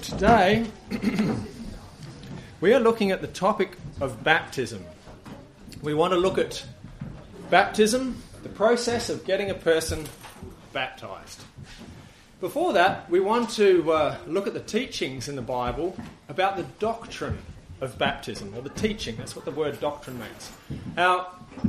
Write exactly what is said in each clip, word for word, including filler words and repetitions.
Well, today we are looking at the topic of baptism. We want to look at baptism, the process of getting a person baptised. Before that, we want to uh, look at the teachings in the Bible about the doctrine of baptism, or the teaching, that's what the word doctrine means. Now,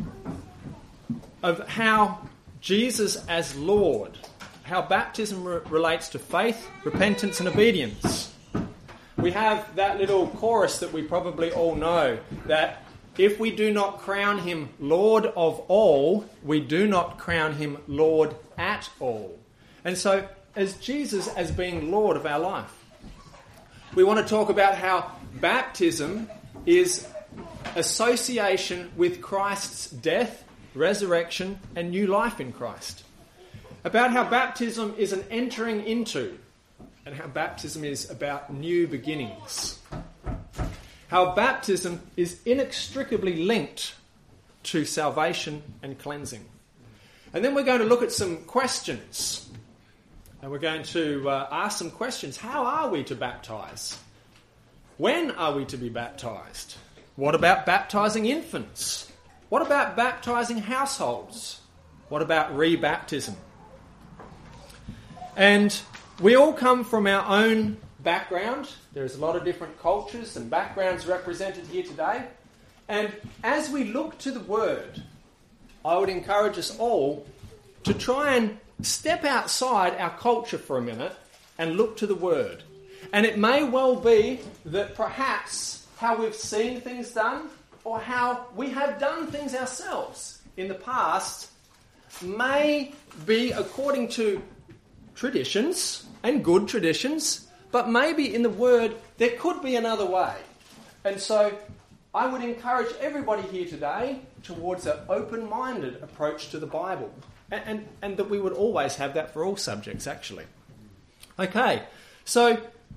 of how Jesus as Lord, how baptism re- relates to faith, repentance and obedience. We have that little chorus that we probably all know, that if we do not crown him Lord of all, we do not crown him Lord at all. And so, as Jesus as being Lord of our life, we want to talk about how baptism is association with Christ's death, resurrection and new life in Christ. About how baptism is an entering into, and how baptism is about new beginnings. How baptism is inextricably linked to salvation and cleansing. And then we're going to look at some questions. And we're going to uh, ask some questions. How are we to baptise? When are we to be baptised? What about baptising infants? What about baptising households? What about rebaptism? And we all come from our own background. There's a lot of different cultures and backgrounds represented here today. And as we look to the Word, I would encourage us all to try and step outside our culture for a minute and look to the Word. And it may well be that perhaps how we've seen things done or how we have done things ourselves in the past may be according to traditions and good traditions, but maybe in the Word there could be another way. And so I would encourage everybody here today towards an open-minded approach to the Bible. And, and, and that we would always have that for all subjects, actually. Okay, so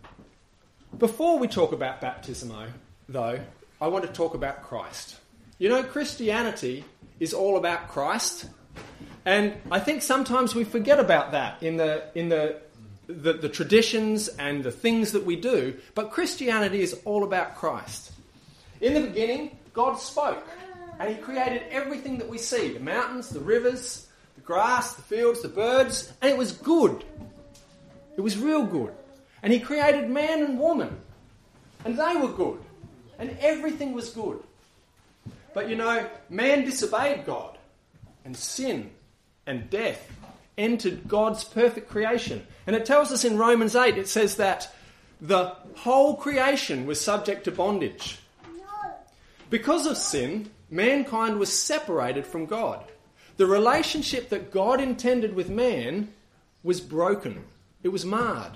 before we talk about baptism, though, I want to talk about Christ. You know, Christianity is all about Christ, and I think sometimes we forget about that in the in the, the the traditions and the things that we do, but Christianity is all about Christ. In the beginning, God spoke, and he created everything that we see, the mountains, the rivers, the grass, the fields, the birds, and it was good. It was real good. And he created man and woman, and they were good, and everything was good. But you know, man disobeyed God, and sin and death entered God's perfect creation. And it tells us in Romans eight, it says that the whole creation was subject to bondage. Because of sin, mankind was separated from God. The relationship that God intended with man was broken. It was marred.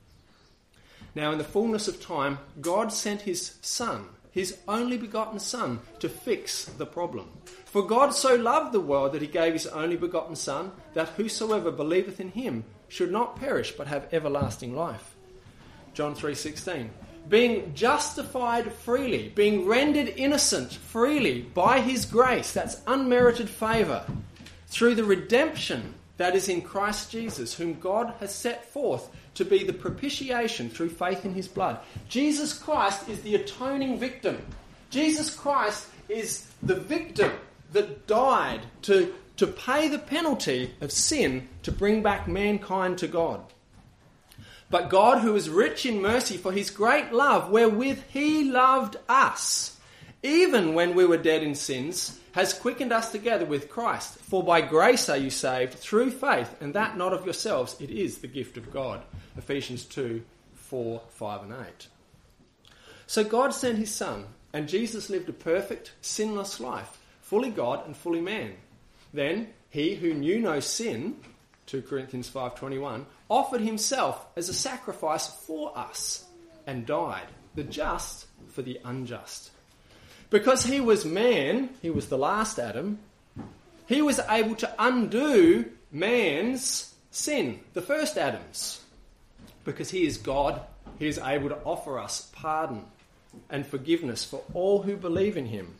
Now, in the fullness of time, God sent his Son, his only begotten Son, to fix the problem. For God so loved the world that he gave his only begotten Son, that whosoever believeth in him should not perish but have everlasting life. John three sixteen. Being justified freely, being rendered innocent freely by his grace, that's unmerited favour, through the redemption that is in Christ Jesus, whom God has set forth to be the propitiation through faith in his blood. Jesus Christ is the atoning victim. Jesus Christ is the victim that died to, to pay the penalty of sin to bring back mankind to God. But God, who is rich in mercy for his great love, wherewith he loved us, even when we were dead in sins, has quickened us together with Christ. For by grace are you saved through faith, and that not of yourselves, it is the gift of God. Ephesians two, four, five and eight. So God sent his Son, and Jesus lived a perfect, sinless life, fully God and fully man. Then he who knew no sin, two Corinthians five twenty-one, offered himself as a sacrifice for us and died, the just for the unjust. Because he was man, he was the last Adam, he was able to undo man's sin, the first Adam's. Because he is God, he is able to offer us pardon and forgiveness for all who believe in him.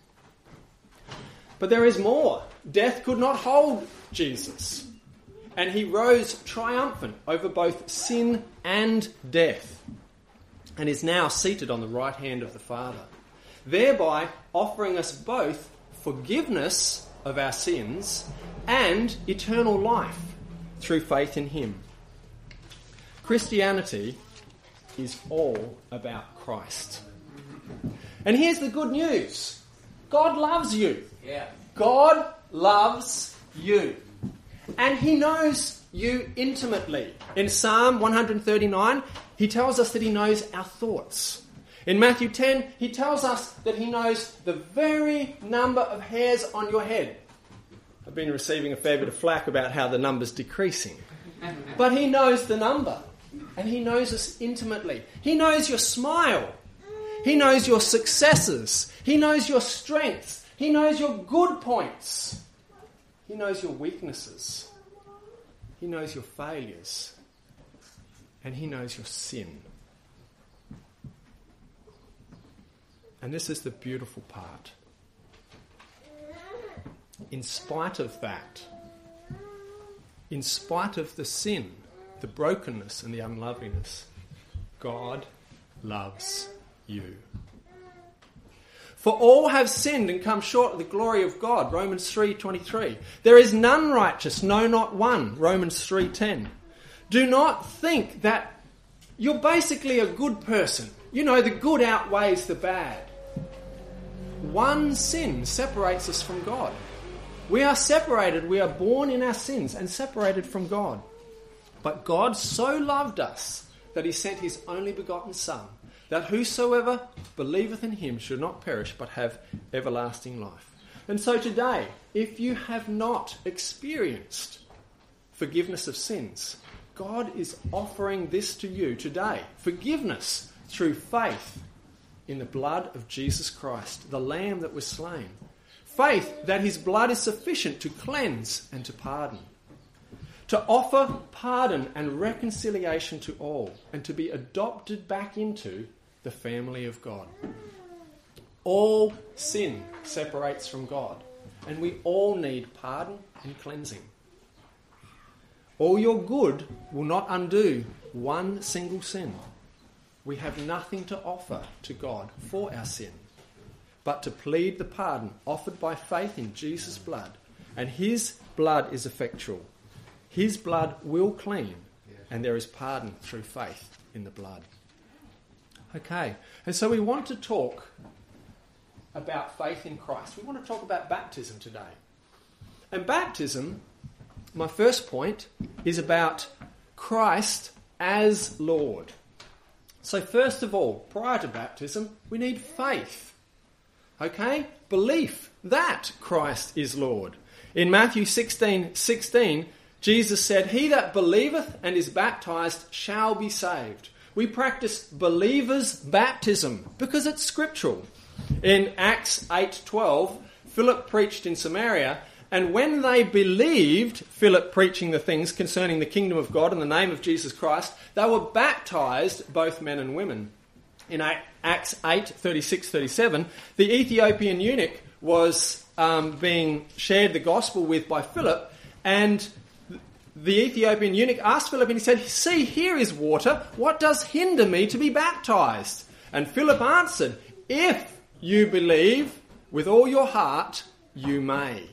But there is more. Death could not hold Jesus. And he rose triumphant over both sin and death. and is now seated on the right hand of the Father, thereby offering us both forgiveness of our sins and eternal life through faith in him. Christianity is all about Christ. And here's the good news. God loves you. Yeah. God loves you. And he knows you intimately. In Psalm one thirty-nine, he tells us that he knows our thoughts. In Matthew ten, he tells us that he knows the very number of hairs on your head. I've been receiving a fair bit of flack about how the number's decreasing. But he knows the number. And he knows us intimately. He knows your smile. He knows your successes. He knows your strengths. He knows your good points. He knows your weaknesses. He knows your failures. And he knows your sin. And this is the beautiful part. In spite of that, in spite of the sin, the brokenness and the unloveliness, God loves you. For all have sinned and come short of the glory of God, Romans three twenty-three. There is none righteous, no, not one, Romans three ten. Do not think that you're basically a good person. You know, the good outweighs the bad. One sin separates us from God. We are separated, we are born in our sins and separated from God. But God so loved us that he sent his only begotten Son, that whosoever believeth in him should not perish but have everlasting life. And so today, if you have not experienced forgiveness of sins, God is offering this to you today. Forgiveness through faith in the blood of Jesus Christ, the Lamb that was slain. Faith that his blood is sufficient to cleanse and to pardon. To offer pardon and reconciliation to all, and to be adopted back into the family of God. All sin separates from God, and we all need pardon and cleansing. All your good will not undo one single sin. We have nothing to offer to God for our sin, but to plead the pardon offered by faith in Jesus' blood, and his blood is effectual. His blood will clean, and there is pardon through faith in the blood. Okay, and so we want to talk about faith in Christ. We want to talk about baptism today. And baptism, my first point, is about Christ as Lord. So first of all, prior to baptism, we need faith. Okay? Belief that Christ is Lord. In Matthew sixteen sixteen, Jesus said, "He that believeth and is baptized shall be saved." We practice believers' baptism because it's scriptural. In Acts eight twelve, Philip preached in Samaria, and when they believed Philip preaching the things concerning the kingdom of God in the name of Jesus Christ, they were baptized, both men and women. In Acts eight thirty-six thirty-seven, the Ethiopian eunuch was um, being shared the gospel with by Philip, and the Ethiopian eunuch asked Philip, and he said, "See, here is water. What does hinder me to be baptized?" And Philip answered, "If you believe with all your heart, you may."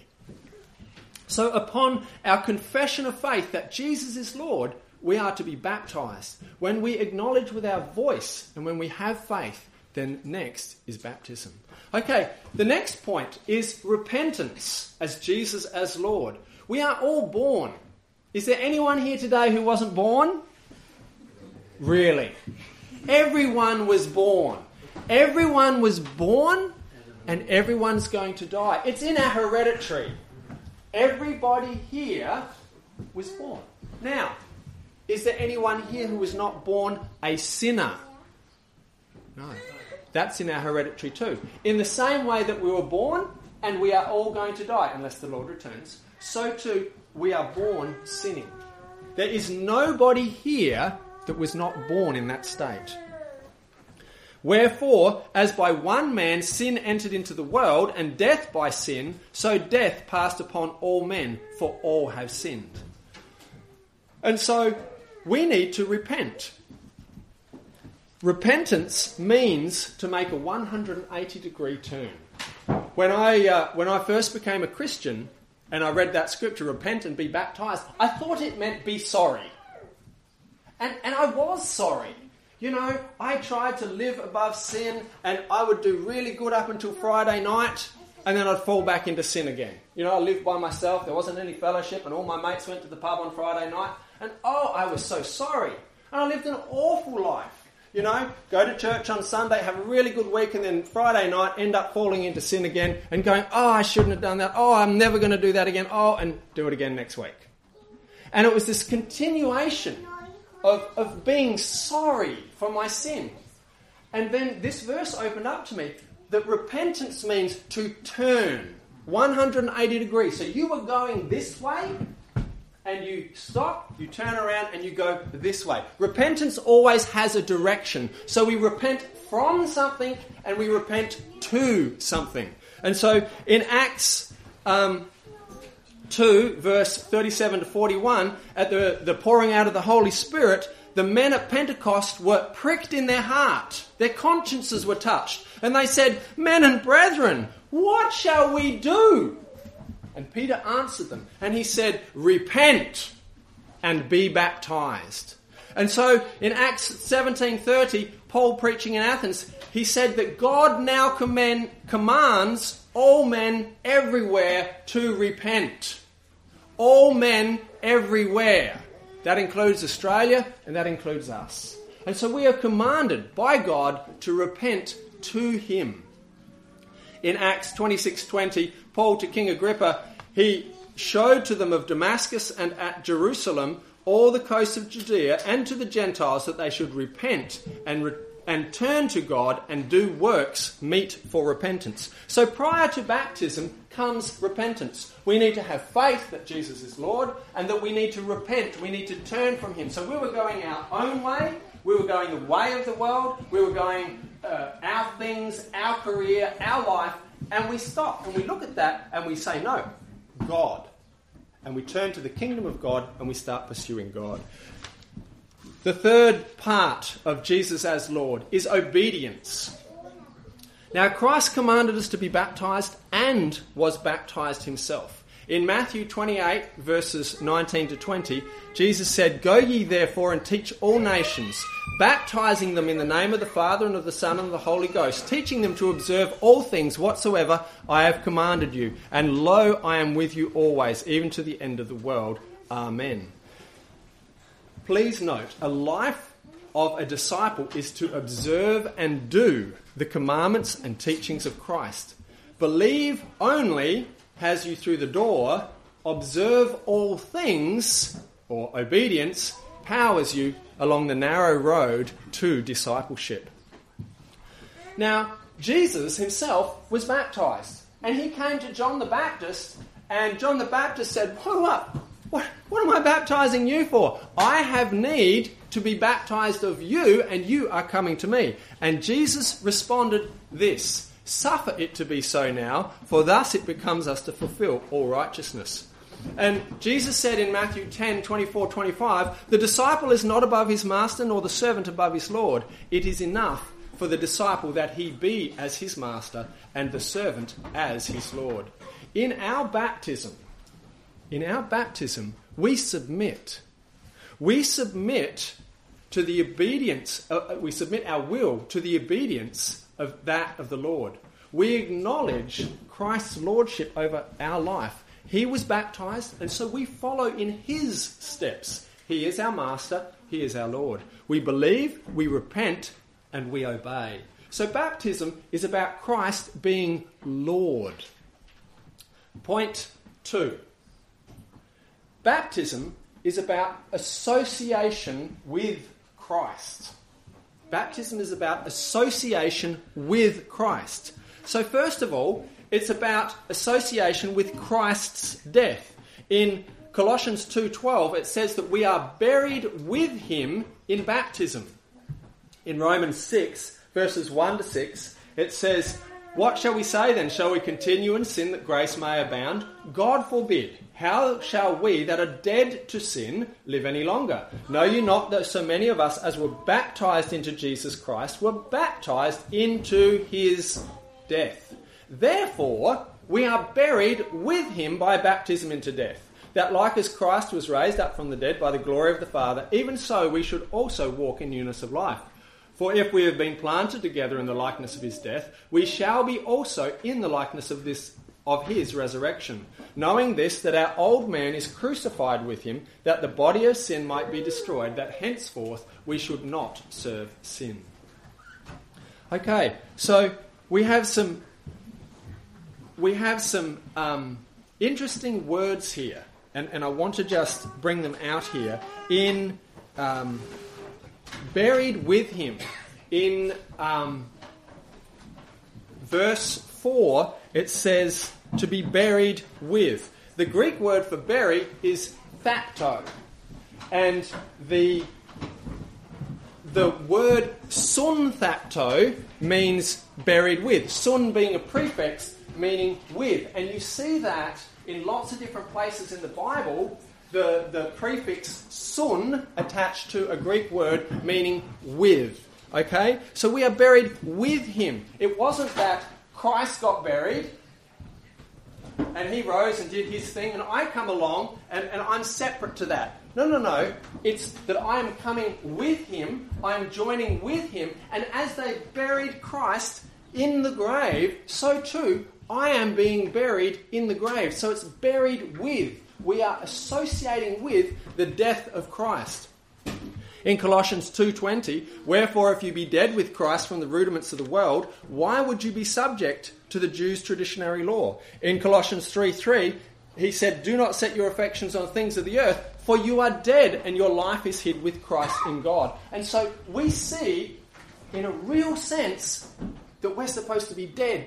So upon our confession of faith that Jesus is Lord, we are to be baptized. When we acknowledge with our voice and when we have faith, then next is baptism. Okay, the next point is repentance as Jesus as Lord. We are all born. Is there anyone here today who wasn't born? Really? Everyone was born. Everyone was born and everyone's going to die. It's in our hereditary. Everybody here was born. Now, is there anyone here who was not born a sinner? No. That's in our hereditary too. In the same way that we were born and we are all going to die unless the Lord returns, so too we are born sinning. There is nobody here that was not born in that state. Wherefore, as by one man sin entered into the world, and death by sin, so death passed upon all men, for all have sinned. And so we need to repent. Repentance means to make a one hundred eighty degree turn. When I uh, when I first became a Christian and I read that scripture, repent and be baptized, I thought it meant be sorry. And and I was sorry. You know, I tried to live above sin and I would do really good up until Friday night and then I'd fall back into sin again. You know, I lived by myself, there wasn't any fellowship and all my mates went to the pub on Friday night and oh, I was so sorry. And I lived an awful life. You know, go to church on Sunday, have a really good week, and then Friday night end up falling into sin again and going, oh, I shouldn't have done that. Oh, I'm never going to do that again. Oh, and do it again next week. And it was this continuation of, of being sorry for my sin. And then this verse opened up to me that repentance means to turn one hundred eighty degrees. So you were going this way, and you stop, you turn around, and you go this way. Repentance always has a direction. So we repent from something, and we repent to something. And so in Acts um, two, verse thirty-seven to forty-one, at the, the pouring out of the Holy Spirit, the men at Pentecost were pricked in their heart. Their consciences were touched. And they said, men and brethren, what shall we do? And Peter answered them, and he said, repent and be baptized. And so in Acts seventeen thirty, Paul preaching in Athens, he said that God now command, commands all men everywhere to repent. All men everywhere. That includes Australia and that includes us. And so we are commanded by God to repent to him. In Acts twenty-six twenty, Paul to King Agrippa, he showed to them of Damascus and at Jerusalem all the coasts of Judea and to the Gentiles that they should repent and re- and turn to God and do works meet for repentance. So prior to baptism comes repentance. We need to have faith that Jesus is Lord and that we need to repent. We need to turn from him. So we were going our own way. We were going the way of the world. We were going uh, our things, our career, our life. And we stop and we look at that and we say, no, God. And we turn to the kingdom of God and we start pursuing God. The third part of Jesus as Lord is obedience. Now, Christ commanded us to be baptized and was baptized himself. In Matthew twenty-eight, verses nineteen to twenty, Jesus said, go ye therefore and teach all nations, baptizing them in the name of the Father and of the Son and of the Holy Ghost, teaching them to observe all things whatsoever I have commanded you. And lo, I am with you always, even to the end of the world. Amen. Please note, a life of a disciple is to observe and do the commandments and teachings of Christ. Believe only has you through the door. Observe all things, or obedience, powers you along the narrow road to discipleship. Now, Jesus himself was baptized, and he came to John the Baptist, and John the Baptist said, hold up, what, what am I baptizing you for? I have need to be baptized of you, and you are coming to me. And Jesus responded this, suffer it to be so now, for thus it becomes us to fulfill all righteousness. And Jesus said in Matthew ten, twenty-four, twenty-five, the disciple is not above his master, nor the servant above his Lord. It is enough for the disciple that he be as his master, and the servant as his Lord. In our baptism, in our baptism, we submit. We submit to the obedience, uh, we submit our will to the obedience of that of the Lord. We acknowledge Christ's lordship over our life. He was baptized, and so we follow in his steps. He is our master, he is our Lord. We believe, we repent, and we obey. So baptism is about Christ being Lord. Point two. Baptism is about association with Christ. Baptism is about association with Christ. So first of all, it's about association with Christ's death. In Colossians two twelve, it says that we are buried with him in baptism. In Romans six, verses one to six, it says, What shall we say then? Shall we continue in sin that grace may abound? God forbid. How shall we that are dead to sin live any longer? Know you not that so many of us as were baptized into Jesus Christ were baptized into his death? Therefore we are buried with him by baptism into death, that like as Christ was raised up from the dead by the glory of the Father, even so we should also walk in newness of life. For if we have been planted together in the likeness of his death, we shall be also in the likeness of this of his resurrection, knowing this, that our old man is crucified with him, that the body of sin might be destroyed, that henceforth we should not serve sin. Okay, so we have some we have some um, interesting words here, and, and I want to just bring them out here in. Um, Buried with him. In um, verse four, it says to be buried with. The Greek word for bury is thapto. And the, the word sun thapto means buried with. Sun being a prefix meaning with. And you see that in lots of different places in the Bible. The, the prefix sun attached to a Greek word meaning with. Okay? So we are buried with him. It wasn't that Christ got buried and he rose and did his thing and I come along and, and I'm separate to that. No, no, no. It's that I am coming with him, I am joining with him, and as they buried Christ in the grave, so too I am being buried in the grave. So it's buried with. We are associating with the death of Christ. In Colossians two twenty, wherefore if you be dead with Christ from the rudiments of the world, why would you be subject to the Jews' traditionary law? In Colossians three three, he said, do not set your affections on things of the earth, for you are dead and your life is hid with Christ in God. And so we see, in a real sense, that we're supposed to be dead.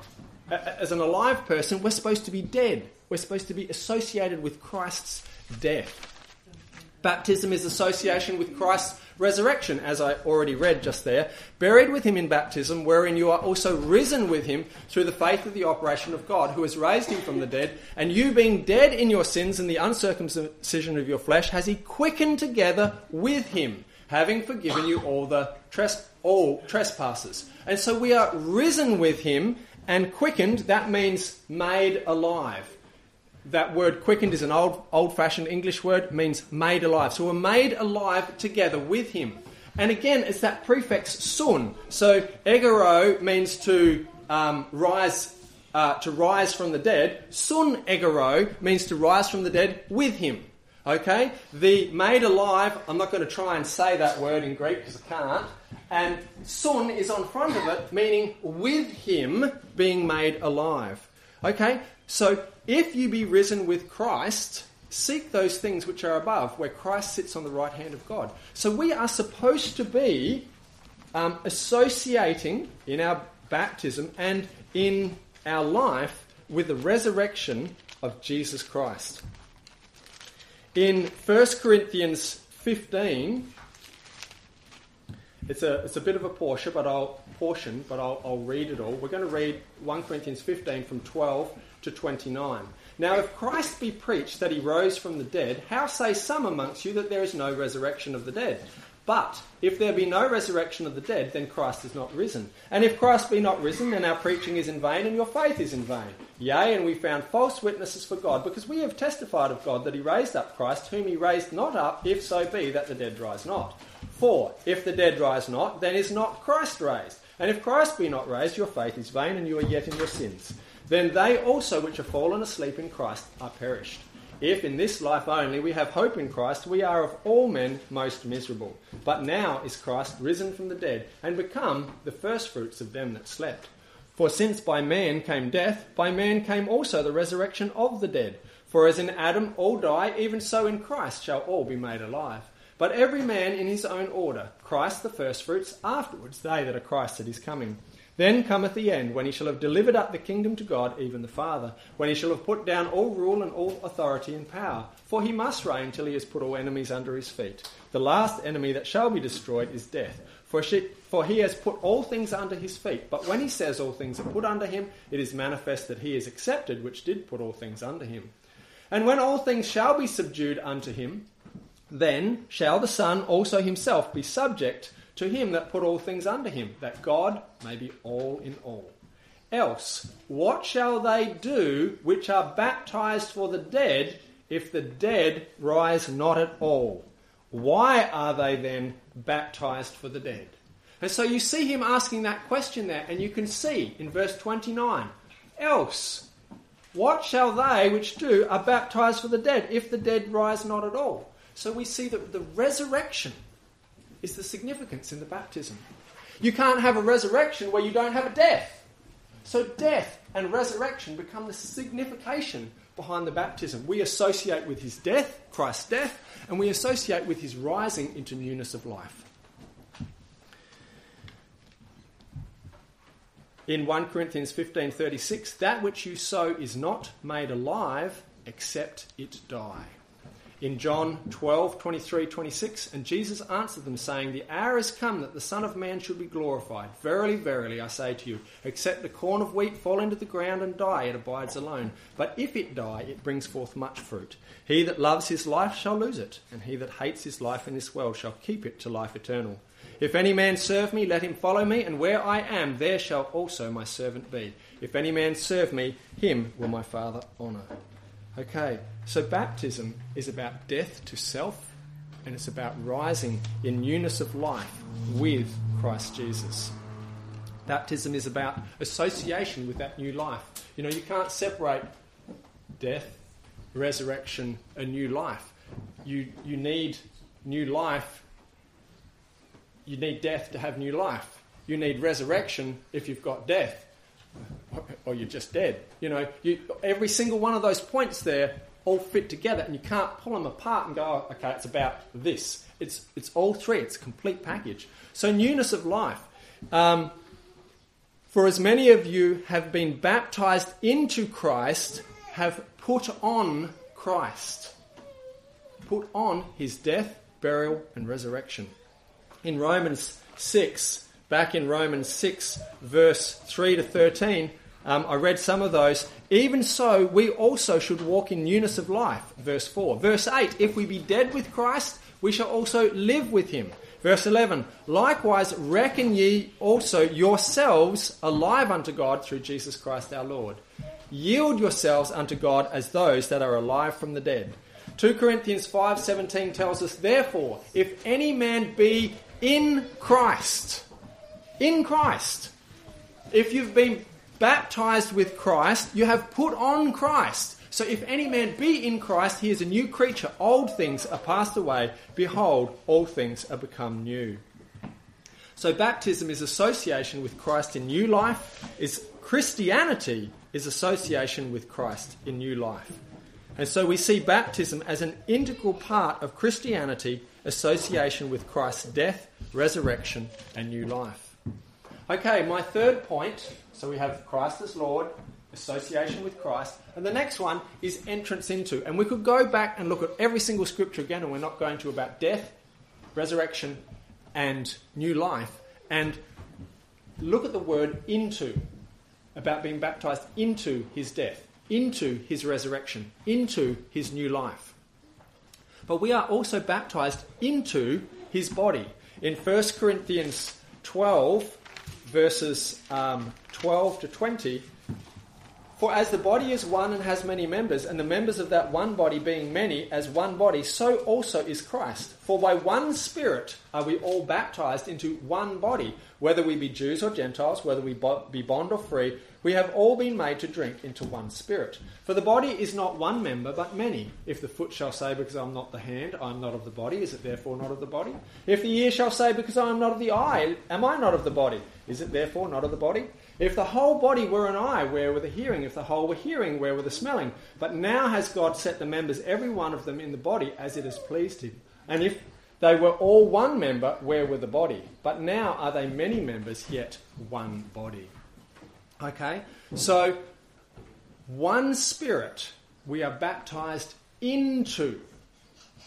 As an alive person, we're supposed to be dead. We're supposed to be associated with Christ's death. Baptism is association with Christ's resurrection, as I already read just there. Buried with him in baptism, wherein you are also risen with him through the faith of the operation of God, who has raised him from the dead, and you being dead in your sins and the uncircumcision of your flesh, has he quickened together with him, having forgiven you all the tres- all trespasses. And so we are risen with him and quickened. That means made alive. That word quickened is an old, old-fashioned English word, means made alive. So we're made alive together with him. And again, it's that prefix sun. So egero means to um, rise uh, to rise from the dead. Sun egero means to rise from the dead with him. Okay? The made alive, I'm not going to try and say that word in Greek because I can't. And sun is on front of it, meaning with him being made alive. Okay? So if you be risen with Christ, seek those things which are above, where Christ sits on the right hand of God. So we are supposed to be um, associating in our baptism and in our life with the resurrection of Jesus Christ. In First Corinthians fifteen, it's a it's a bit of a portion, but I'll portion, but I'll, I'll read it all. We're going to read First Corinthians fifteen from twelve to twenty-nine. Now, if Christ be preached that he rose from the dead, how say some amongst you that there is no resurrection of the dead? But if there be no resurrection of the dead, then Christ is not risen. And if Christ be not risen, then our preaching is in vain, and your faith is in vain. Yea, and we found false witnesses for God, because we have testified of God that he raised up Christ, whom he raised not up, if so be that the dead rise not. For if the dead rise not, then is not Christ raised. And if Christ be not raised, your faith is vain, and you are yet in your sins. Then they also which are fallen asleep in Christ are perished. If in this life only we have hope in Christ, we are of all men most miserable. But now is Christ risen from the dead, and become the firstfruits of them that slept. For since by man came death, by man came also the resurrection of the dead. For as in Adam all die, even so in Christ shall all be made alive. But every man in his own order, Christ the firstfruits, afterwards they that are Christ at his coming. Then cometh the end, when he shall have delivered up the kingdom to God, even the Father, when he shall have put down all rule and all authority and power. For he must reign till he has put all enemies under his feet. The last enemy that shall be destroyed is death. For, she, for he has put all things under his feet. But when he says all things are put under him, it is manifest that he is accepted, which did put all things under him. And when all things shall be subdued unto him, then shall the Son also himself be subject to him that put all things under him, that God may be all in all. Else, what shall they do which are baptized for the dead, if the dead rise not at all? Why are they then baptized for the dead? And so you see him asking that question there, and you can see in verse twenty-nine, else, what shall they which do are baptized for the dead, if the dead rise not at all? So we see that the resurrection is the significance in the baptism. You can't have a resurrection where you don't have a death. So death and resurrection become the signification behind the baptism. We associate with his death, Christ's death, and we associate with his rising into newness of life. In First Corinthians fifteen thirty-six, that which you sow is not made alive except it die. In John twelve twenty-three twenty-six, and Jesus answered them, saying, the hour is come that the Son of Man should be glorified. Verily, verily, I say to you, except the corn of wheat fall into the ground and die, it abides alone. But if it die, it brings forth much fruit. He that loves his life shall lose it, and he that hates his life in this world shall keep it to life eternal. If any man serve me, let him follow me, and where I am, there shall also my servant be. If any man serve me, him will my Father honour. Okay, so baptism is about death to self, and it's about rising in newness of life with Christ Jesus. Baptism is about association with that new life. You know, you can't separate death, resurrection, and new life. You you need new life. You need death to have new life. You need resurrection if you've got death. Or you're just dead. You know, you, every single one of those points there all fit together, and you can't pull them apart and go, oh, okay, it's about this. It's it's all three. It's a complete package. So newness of life. Um, For as many of you have been baptized into Christ, have put on Christ. Put on his death, burial, and resurrection. In Romans six, back in Romans six, verse three to thirteen, Um, I read some of those. Even so, we also should walk in newness of life. Verse four. Verse eight. If we be dead with Christ, we shall also live with him. Verse eleven. Likewise, reckon ye also yourselves alive unto God through Jesus Christ our Lord. Yield yourselves unto God as those that are alive from the dead. Second Corinthians five seventeen tells us, therefore, if any man be in Christ, in Christ, if you've been baptized with Christ, you have put on Christ. So if any man be in Christ, he is a new creature. Old things are passed away. Behold, all things are become new. So baptism is association with Christ in new life. Is Christianity is association with Christ in new life. And so we see baptism as an integral part of Christianity, association with Christ's death, resurrection, and new life. Okay, my third point. So we have Christ as Lord, association with Christ, and the next one is entrance into. And we could go back and look at every single scripture again, and we're not going to, about death, resurrection, and new life, and look at the word into, about being baptized into his death, into his resurrection, into his new life. But we are also baptized into his body. In First Corinthians twelve, verses um, twelve to twenty, for as the body is one and has many members, and the members of that one body being many as one body, so also is Christ. For by one Spirit are we all baptized into one body, whether we be Jews or Gentiles, whether we be bond or free, we have all been made to drink into one Spirit. For the body is not one member, but many. If the foot shall say, because I am not the hand, I am not of the body, is it therefore not of the body? If the ear shall say, because I am not of the eye, am I not of the body? Is it therefore not of the body? If the whole body were an eye, where were the hearing? If the whole were hearing, where were the smelling? But now has God set the members, every one of them, in the body as it has pleased him. And if they were all one member, where were the body? But now are they many members, yet one body. Okay, so one Spirit we are baptized into.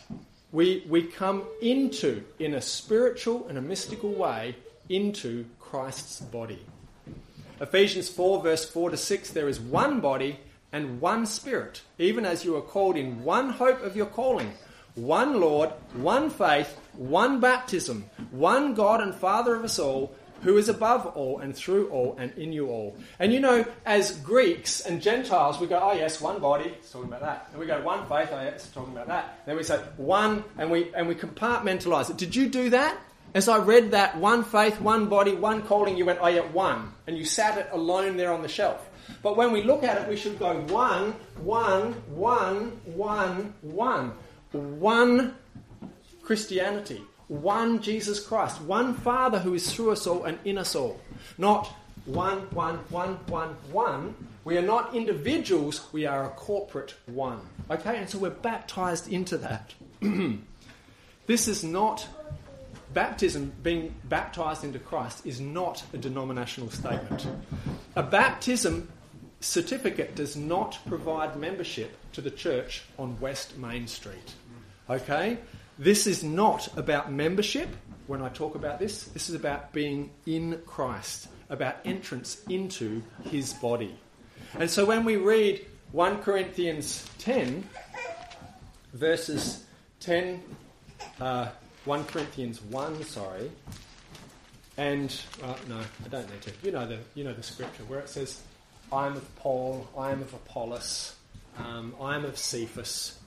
we, we come into, in a spiritual and a mystical way, into Christ's body. Ephesians four, verse four to six, there is one body and one Spirit, even as you are called in one hope of your calling, one Lord, one faith, one baptism, one God and Father of us all, who is above all and through all and in you all. And you know, as Greeks and Gentiles, we go, oh yes, one body, it's talking about that. And we go, one faith, oh yes, it's talking about that. Then we say, one, and we and we compartmentalise it. Did you do that? As I read that, one faith, one body, one calling, you went, oh yeah, one. And you sat it alone there on the shelf. But when we look at it, we should go one, one, one, one, one. One Christianity. One Jesus Christ. One Father who is through us all and in us all. Not one, one, one, one, one. We are not individuals, we are a corporate one. Okay, and so we're baptised into that. This is not... Baptism, being baptised into Christ, is not a denominational statement. A baptism certificate does not provide membership to the church on West Main Street. Okay? This is not about membership when I talk about this. This is about being in Christ, about entrance into his body. And so when we read First Corinthians ten, verses ten... Uh, First Corinthians one, sorry, and uh, no, I don't need to. You know the you know the scripture where it says, "I am of Paul, I am of Apollos, um, I am of Cephas."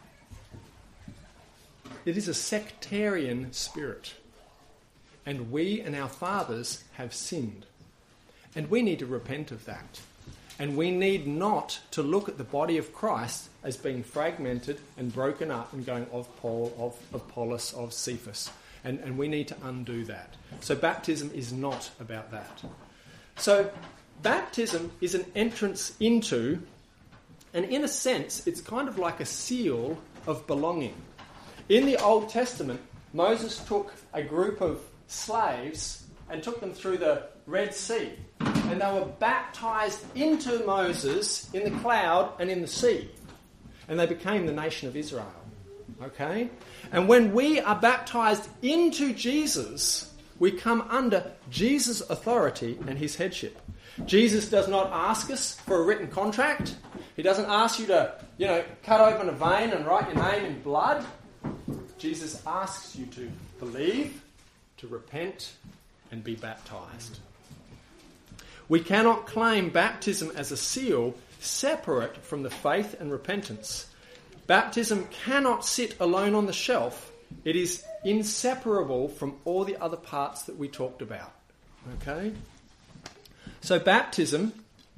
It is a sectarian spirit, and we and our fathers have sinned, and we need to repent of that. And we need not to look at the body of Christ as being fragmented and broken up and going of Paul, of, of Apollos, of Cephas. And, and we need to undo that. So baptism is not about that. So baptism is an entrance into, and in a sense, it's kind of like a seal of belonging. In the Old Testament, Moses took a group of slaves and took them through the Red Sea. And they were baptised into Moses in the cloud and in the sea. And they became the nation of Israel. Okay? And when we are baptised into Jesus, we come under Jesus' authority and his headship. Jesus does not ask us for a written contract. He doesn't ask you to, you know, cut open a vein and write your name in blood. Jesus asks you to believe, to repent, and be baptised. We cannot claim baptism as a seal separate from the faith and repentance. Baptism cannot sit alone on the shelf. It is inseparable from all the other parts that we talked about. Okay? So baptism,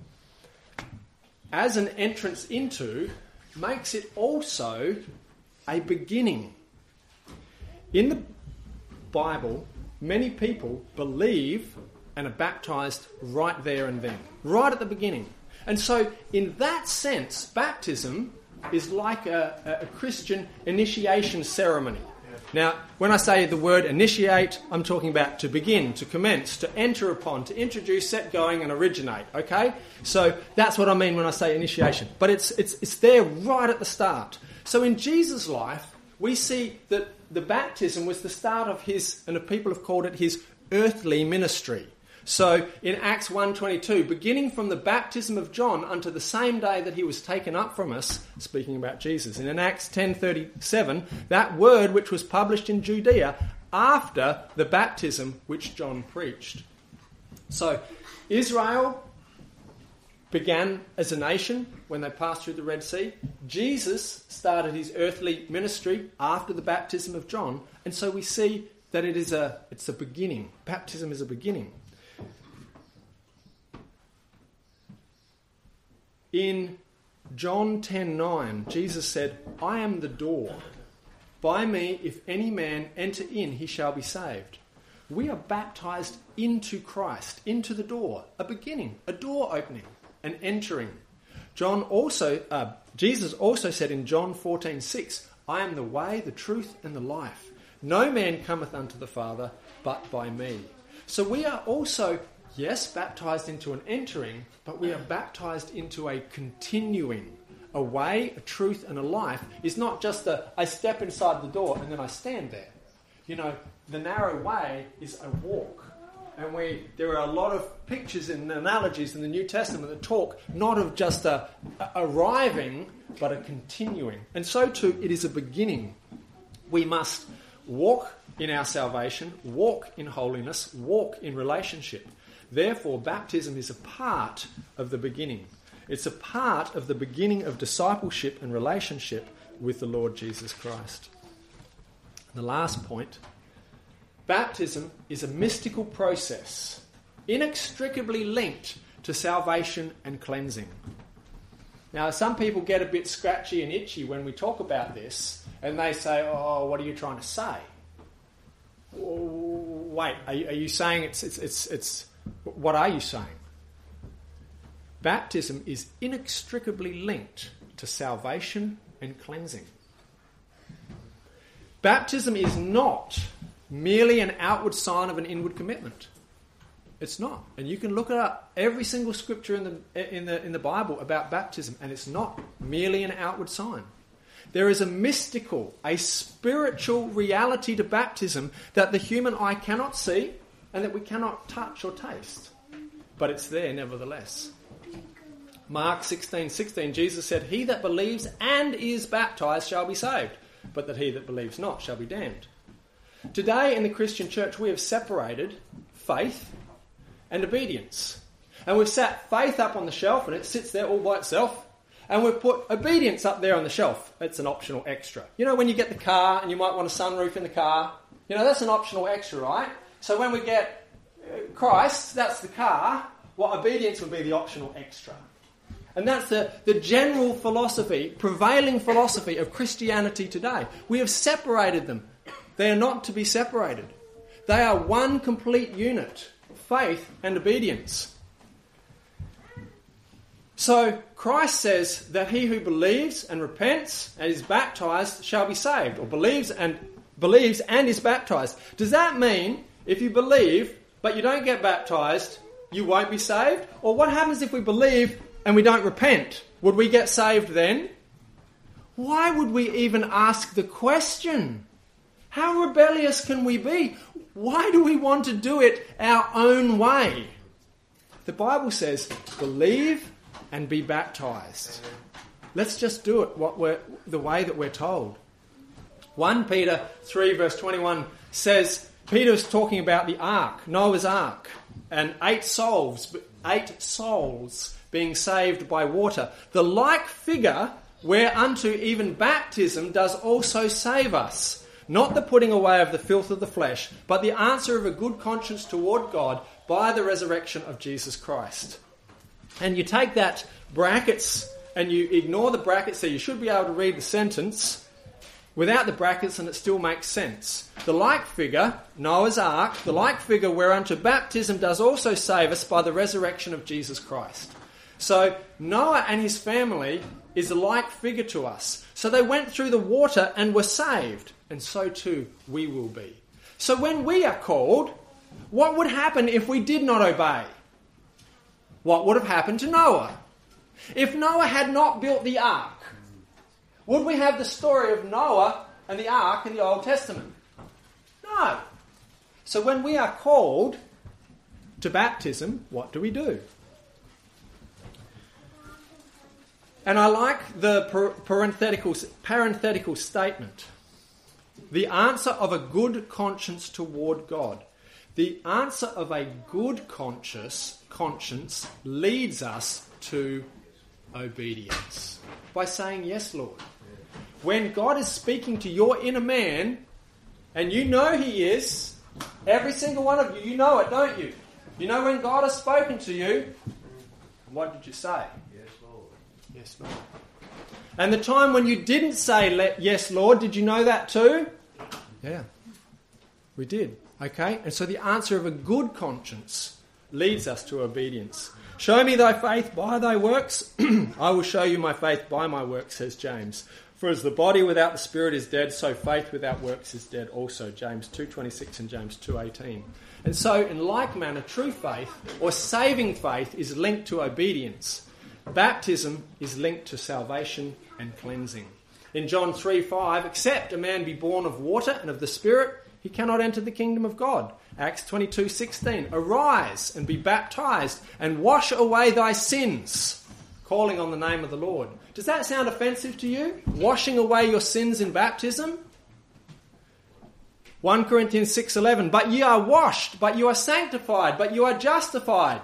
as an entrance into, makes it also a beginning. In the Bible, many people believe and are baptised right there and then, right at the beginning. And so, in that sense, baptism is like a, a Christian initiation ceremony. Now, when I say the word initiate, I'm talking about to begin, to commence, to enter upon, to introduce, set going, and originate. Okay? So that's what I mean when I say initiation. But it's it's it's there right at the start. So in Jesus' life, we see that the baptism was the start of his, and the people have called it his earthly ministry. So in Acts one twenty-two, beginning from the baptism of John unto the same day that he was taken up from us, speaking about Jesus. And in Acts ten thirty-seven, that word which was published in Judea after the baptism which John preached. So Israel began as a nation when they passed through the Red Sea. Jesus started his earthly ministry after the baptism of John. And so we see that it is a it's a beginning. Baptism is a beginning. In John ten nine, Jesus said, I am the door. By me, if any man enter in, he shall be saved. We are baptised into Christ, into the door, a beginning, a door opening, an entering. John also, uh, Jesus also said in John fourteen six, I am the way, the truth, and the life. No man cometh unto the Father but by me. So we are also, yes, baptised into an entering, but we are baptised into a continuing, a way, a truth, and a life is not just a, I step inside the door and then I stand there. You know, the narrow way is a walk. And we there are a lot of pictures and analogies in the New Testament that talk not of just a, a arriving, but a continuing. And so too, it is a beginning. We must walk in our salvation, walk in holiness, walk in relationship. Therefore, baptism is a part of the beginning. It's a part of the beginning of discipleship and relationship with the Lord Jesus Christ. The last point, baptism is a mystical process inextricably linked to salvation and cleansing. Now, some people get a bit scratchy and itchy when we talk about this, and they say, oh, what are you trying to say? Wait, are you, are you saying it's, it's, it's, it's, what are you saying? Baptism is inextricably linked to salvation and cleansing. Baptism is not merely an outward sign of an inward commitment. It's not. And you can look it up, every single scripture in the, in the, in the Bible about baptism, and it's not merely an outward sign. There is a mystical, a spiritual reality to baptism that the human eye cannot see and that we cannot touch or taste. But it's there nevertheless. Mark sixteen sixteen, Jesus said, he that believes and is baptized shall be saved, but that he that believes not shall be damned. Today in the Christian church we have separated faith and obedience. And we've sat faith up on the shelf and it sits there all by itself. And we've put obedience up there on the shelf. It's an optional extra. You know when you get the car and you might want a sunroof in the car? You know, that's an optional extra, right? So when we get Christ, that's the car. Well, obedience would be the optional extra. And that's the, the general philosophy, prevailing philosophy of Christianity today. We have separated them. They are not to be separated. They are one complete unit, faith and obedience. So Christ says that he who believes and repents and is baptized shall be saved, or believes and believes and is baptized. Does that mean if you believe but you don't get baptized, you won't be saved? Or what happens if we believe and we don't repent? Would we get saved then? Why would we even ask the question? How rebellious can we be? Why do we want to do it our own way? The Bible says, believe and be baptized. Let's just do it what we're, the way that we're told. First Peter three verse twenty-one says, Peter's talking about the ark, Noah's ark, and eight souls, eight souls being saved by water. The like figure whereunto even baptism does also save us. Not the putting away of the filth of the flesh, but the answer of a good conscience toward God by the resurrection of Jesus Christ. And you take that brackets and you ignore the brackets, so you should be able to read the sentence without the brackets and it still makes sense. The like figure, Noah's ark, the like figure whereunto baptism does also save us by the resurrection of Jesus Christ. So Noah and his family is a like figure to us. So they went through the water and were saved. And so too we will be. So when we are called, what would happen if we did not obey? What would have happened to Noah? If Noah had not built the ark, would we have the story of Noah and the ark in the Old Testament? No. So when we are called to baptism, what do we do? And I like the parenthetical, parenthetical statement. The answer of a good conscience toward God. The answer of a good conscience, conscience leads us to obedience. By saying, yes, Lord. When God is speaking to your inner man, and you know he is, every single one of you, you know it, don't you? You know when God has spoken to you, what did you say? Yes, Lord. Yes, Lord. And the time when you didn't say, yes, Lord, did you know that too? Yeah, we did. Okay, and so the answer of a good conscience leads us to obedience. Show me thy faith by thy works. I will show you my faith by my works, says James. For as the body without the spirit is dead, so faith without works is dead also. James two twenty-six and James two eighteen. And so in like manner, true faith or saving faith is linked to obedience. baptism is linked to salvation and cleansing. In John three five, except a man be born of water and of the Spirit, he cannot enter the kingdom of God. Acts twenty-two sixteen, arise and be baptized and wash away thy sins, calling on the name of the Lord. Does that sound offensive to you? Washing away your sins in baptism? First Corinthians six eleven, but ye are washed, but you are sanctified, but you are justified.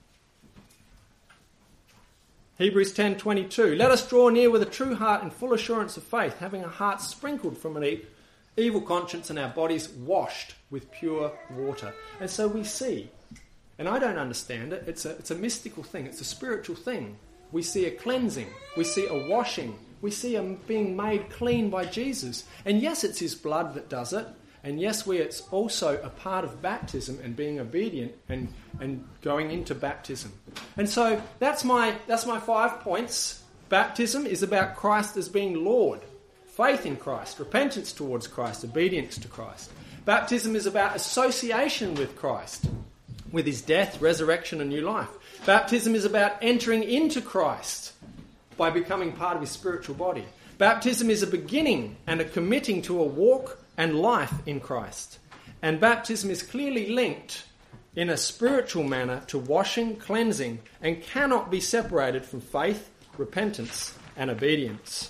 Hebrews ten twenty-two, let us draw near with a true heart and full assurance of faith, having our hearts sprinkled from an evil conscience and our bodies washed with pure water. And so we see, and I don't understand it, it's a, it's a mystical thing, it's a spiritual thing. We see a cleansing, we see a washing, we see a being made clean by Jesus. And yes, it's his blood that does it. And yes, we, it's also a part of baptism and being obedient and, and going into baptism. And so that's my that's my five points. Baptism is about Christ as being Lord. Faith in Christ, repentance towards Christ, obedience to Christ. Baptism is about association with Christ, with his death, resurrection and new life. Baptism is about entering into Christ by becoming part of his spiritual body. Baptism is a beginning and a committing to a walk and life in Christ. And baptism is clearly linked in a spiritual manner to washing, cleansing, and cannot be separated from faith, repentance, and obedience.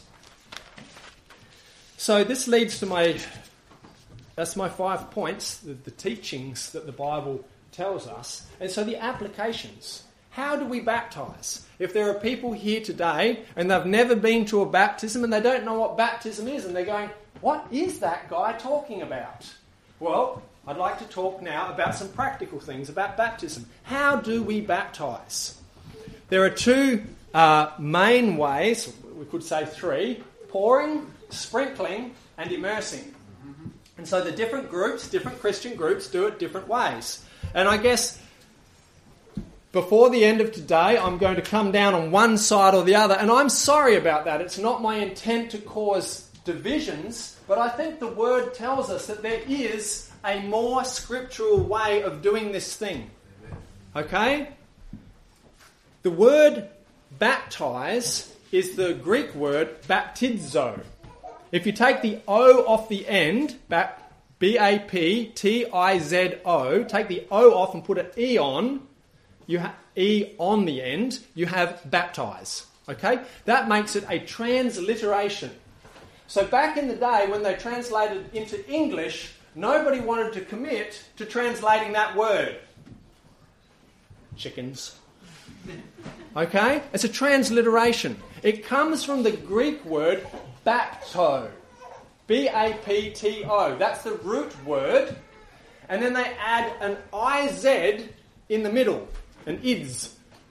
So this leads to my, that's my five points, the, the teachings that the Bible tells us. And so the applications. How do we baptise? If there are people here today and they've never been to a baptism and they don't know what baptism is and they're going, what is that guy talking about? Well, I'd like to talk now about some practical things about baptism. How do we baptise? There are two uh, main ways, we could say three, pouring, sprinkling and immersing. And so the different groups, different Christian groups do it different ways. And I guess before the end of today, I'm going to come down on one side or the other. And I'm sorry about that. It's not my intent to cause divisions, but I think the Word tells us that there is a more scriptural way of doing this thing. Okay? The word baptize is the Greek word baptizo. If you take the O off the end, B A P T I Z O, take the O off and put an E on, you have E on the end, you have baptize. Okay? That makes it a transliteration. So back in the day when they translated into English, nobody wanted to commit to translating that word. Chickens. Okay? It's a transliteration. It comes from the Greek word bapto. B A P T O. That's the root word. And then they add an I Z in the middle. An ids.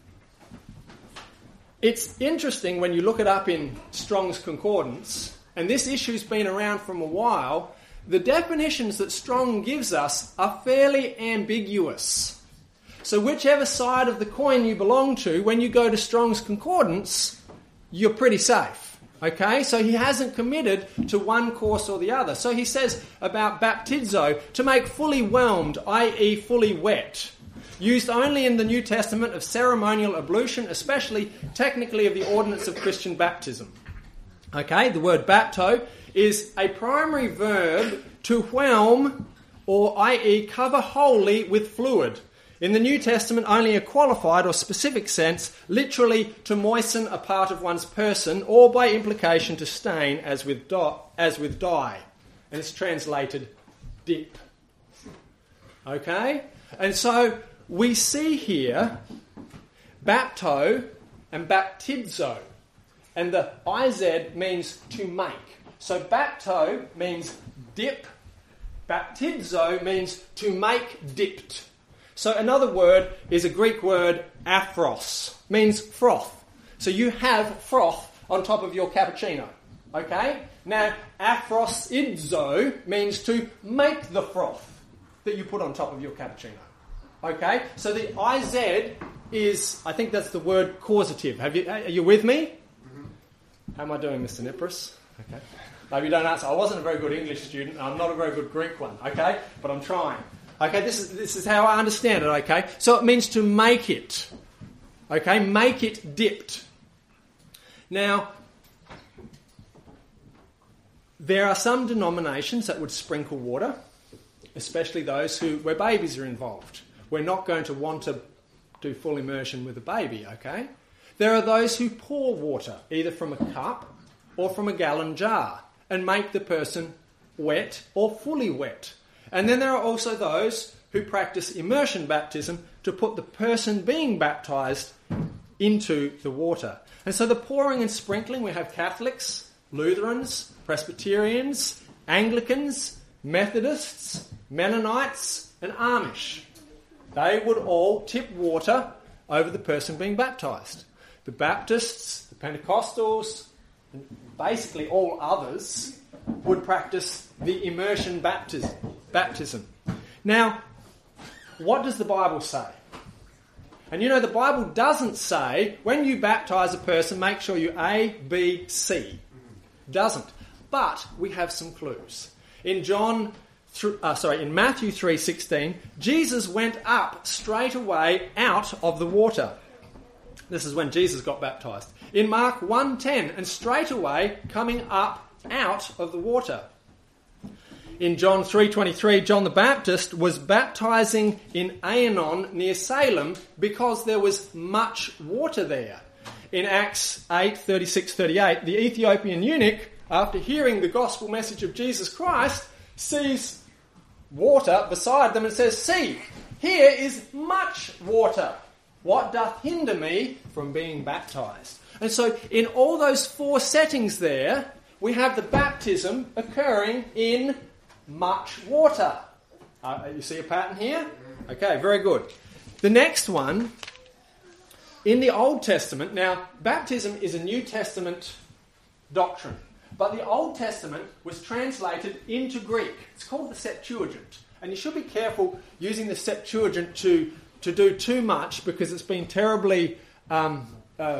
It's interesting when you look it up in Strong's Concordance, and this issue's been around for a while, the definitions that Strong gives us are fairly ambiguous. So whichever side of the coin you belong to, when you go to Strong's Concordance, you're pretty safe. Okay? So he hasn't committed to one course or the other. So he says about baptizo, to make fully whelmed, that is fully wet. Used only in the New Testament of ceremonial ablution, especially technically of the ordinance of Christian baptism. Okay, the word bapto is a primary verb to whelm, or that is cover wholly with fluid. In the New Testament, only a qualified or specific sense, literally to moisten a part of one's person, or by implication to stain, as with, do- as with dye. And it's translated dip. Okay? And so we see here bapto and baptizo. And the I Z means to make. So bapto means dip. Baptizo means to make dipped. So another word is a Greek word aphros, means froth. So you have froth on top of your cappuccino. Okay? Now, aphrosidzo means to make the froth that you put on top of your cappuccino. Okay? So the I Z is, I think that's the word causative. Have you, are you with me? How am I doing, Mister Nipris? Okay. Maybe you don't answer. I wasn't a very good English student. I'm not a very good Greek one. Okay? But I'm trying. Okay? This is this is how I understand it. Okay? So it means to make it. Okay? Make it dipped. Now, there are some denominations that would sprinkle water, especially those who where babies are involved. We're not going to want to do full immersion with a baby, okay? There are those who pour water, either from a cup or from a gallon jar, and make the person wet or fully wet. And then there are also those who practice immersion baptism to put the person being baptised into the water. And so the pouring and sprinkling, we have Catholics, Lutherans, Presbyterians, Anglicans, Methodists, Mennonites, and Amish. They would all tip water over the person being baptised. The Baptists, the Pentecostals, and basically all others would practice the immersion baptism. baptism. Now, what does the Bible say? And you know, the Bible doesn't say, when you baptise a person, make sure you A, B, C. Doesn't. But we have some clues. In John, th- uh, sorry, in Matthew three sixteen, Jesus went up straight away out of the water. This is when Jesus got baptised. In Mark one ten, and straight away coming up out of the water. In John three twenty-three, John the Baptist was baptising in Aenon near Salem because there was much water there. In Acts eight thirty-six thirty-eight, the Ethiopian eunuch, after hearing the gospel message of Jesus Christ, sees water beside them and says, "See, here is much water. What doth hinder me from being baptised?" And so in all those four settings there, we have the baptism occurring in much water. Uh, you see a pattern here? Okay, very good. The next one, in the Old Testament, now baptism is a New Testament doctrine, but the Old Testament was translated into Greek. It's called the Septuagint, and you should be careful using the Septuagint to, to do too much, because it's been terribly... Um, uh,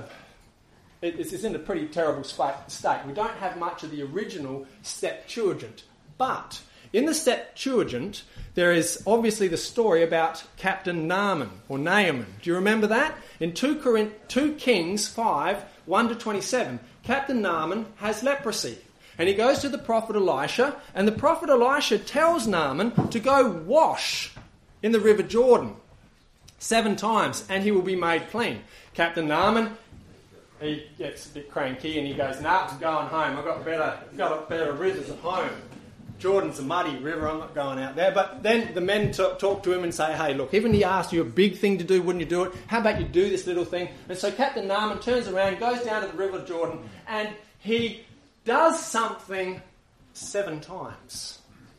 it's in a pretty terrible state. We don't have much of the original Septuagint, but in the Septuagint, there is obviously the story about Captain Naaman, or Naaman. Do you remember that? In two Kings five, one to twenty-seven, Captain Naaman has leprosy. And he goes to the prophet Elisha, and the prophet Elisha tells Naaman to go wash in the River Jordan seven times, and he will be made clean. Captain Naaman, he gets a bit cranky, and he goes, "Nah, I'm going home. I've got better, got better rivers at home. Jordan's a muddy river, I'm not going out there." But then the men talk, talk to him and say, "Hey, look, even he asked you a big thing to do, wouldn't you do it? How about you do this little thing?" And so Captain Naaman turns around, goes down to the River Jordan, and he does something seven times.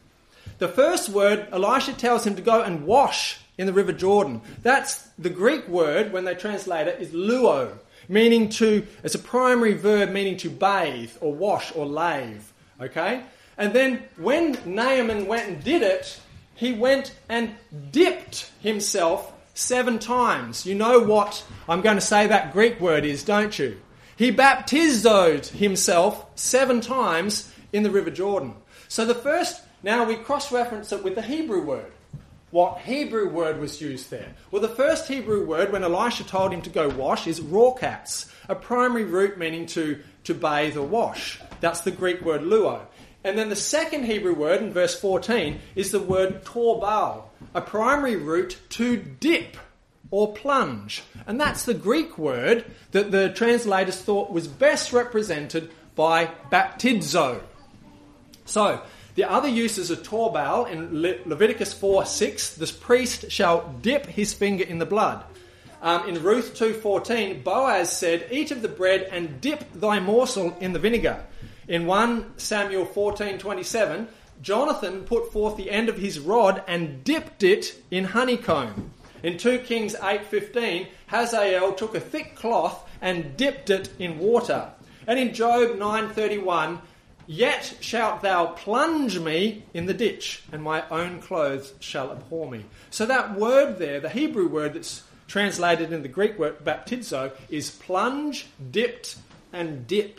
The first word, Elisha tells him to go and wash in the River Jordan. That's the Greek word, when they translate it, is luo, meaning to, it's a primary verb meaning to bathe or wash or lave. Okay? And then when Naaman went and did it, he went and dipped himself seven times. You know what I'm going to say that Greek word is, don't you? He baptizoed himself seven times in the River Jordan. So the first, now we cross-reference it with the Hebrew word. What Hebrew word was used there? Well, the first Hebrew word, when Elisha told him to go wash, is rorkats, a primary root meaning to, to bathe or wash. That's the Greek word luo. And then the second Hebrew word in verse fourteen is the word torbal, a primary root to dip or plunge. And that's the Greek word that the translators thought was best represented by baptizo. So, the other uses of torbal in Le- Leviticus four six, the priest shall dip his finger in the blood. Um, in Ruth two fourteen, Boaz said, "Eat of the bread and dip thy morsel in the vinegar." In First Samuel fourteen twenty-seven, Jonathan put forth the end of his rod and dipped it in honeycomb. In Second Kings eight fifteen, Hazael took a thick cloth and dipped it in water. And in Job nine thirty-one, "Yet shalt thou plunge me in the ditch, and my own clothes shall abhor me." So that word there, the Hebrew word that's translated in the Greek word baptizo, is plunge, dipped, and dip.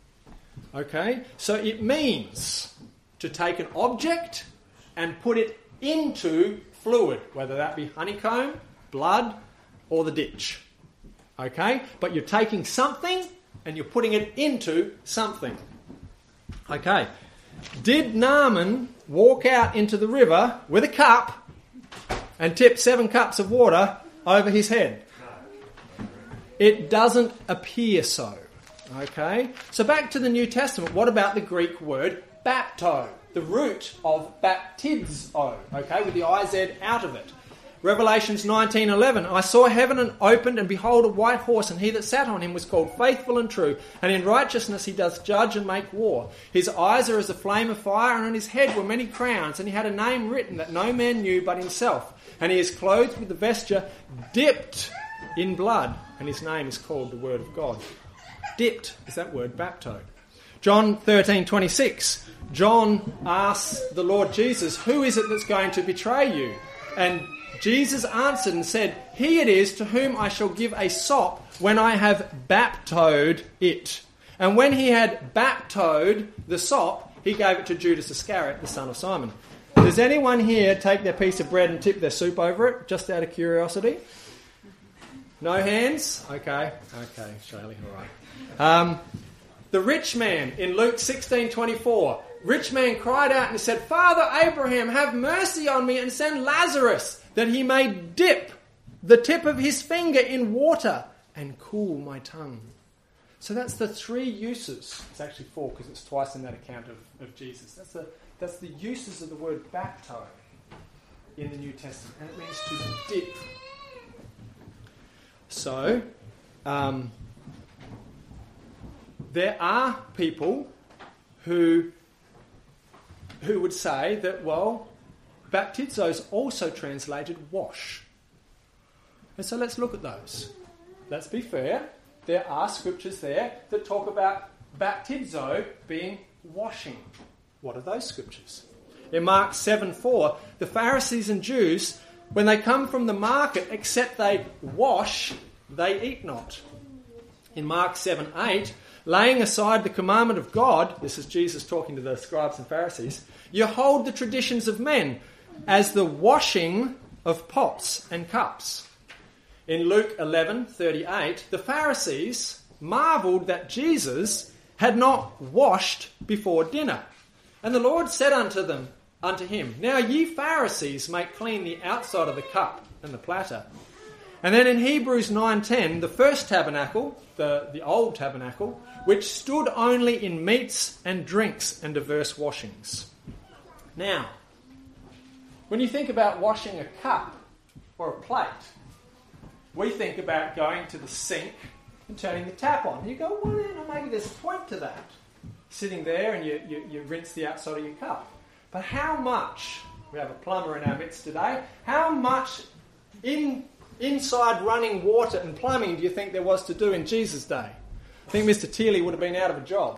Okay? So it means to take an object and put it into fluid, whether that be honeycomb, blood, or the ditch. Okay? But you're taking something and you're putting it into something. Okay. Did Naaman walk out into the river with a cup and tip seven cups of water over his head? It doesn't appear so. Okay? So back to the New Testament. What about the Greek word bapto? The root of baptizo. Okay? With the I Z out of it. Revelations nineteen eleven. I saw heaven opened, and behold a white horse, and he that sat on him was called Faithful and True, and in righteousness he does judge and make war. His eyes are as a flame of fire, and on his head were many crowns, and he had a name written that no man knew but himself. And he is clothed with the vesture dipped in blood, and his name is called the Word of God. Dipped is that word, bapto. John thirteen twenty-six. John asks the Lord Jesus, who is it that's going to betray you? And Jesus answered and said, he it is to whom I shall give a sop when I have baptoed it. And when he had baptoed the sop, he gave it to Judas Iscariot, the son of Simon. Does anyone here take their piece of bread and tip their soup over it, just out of curiosity? No hands? Okay, okay, Shaylee, all right. Um, the rich man in Luke sixteen twenty-four. Rich man cried out and said, Father Abraham, have mercy on me and send Lazarus, that he may dip the tip of his finger in water and cool my tongue. So that's the three uses. It's actually four because it's twice in that account of, of Jesus. That's the, that's the uses of the word bapto in the New Testament. And it means to dip. So, um, there are people who who would say that, well, baptizo is also translated wash. And so let's look at those. Let's be fair. There are scriptures there that talk about baptizo being washing. What are those scriptures? In Mark seven four, the Pharisees and Jews, when they come from the market, except they wash, they eat not. In Mark seven eight, laying aside the commandment of God, this is Jesus talking to the scribes and Pharisees, you hold the traditions of men as the washing of pots and cups. In Luke eleven thirty-eight, the Pharisees marvelled that Jesus had not washed before dinner. And the Lord said unto them, unto him, now ye Pharisees make clean the outside of the cup and the platter. And then in Hebrews nine ten, the first tabernacle, the, the old tabernacle, which stood only in meats and drinks and diverse washings. Now, when you think about washing a cup or a plate, we think about going to the sink and turning the tap on. You go, well, you know, maybe there's a point to that. Sitting there and you, you, you rinse the outside of your cup. But how much, we have a plumber in our midst today, how much in inside running water and plumbing do you think there was to do in Jesus' day? I think Mister Teely would have been out of a job.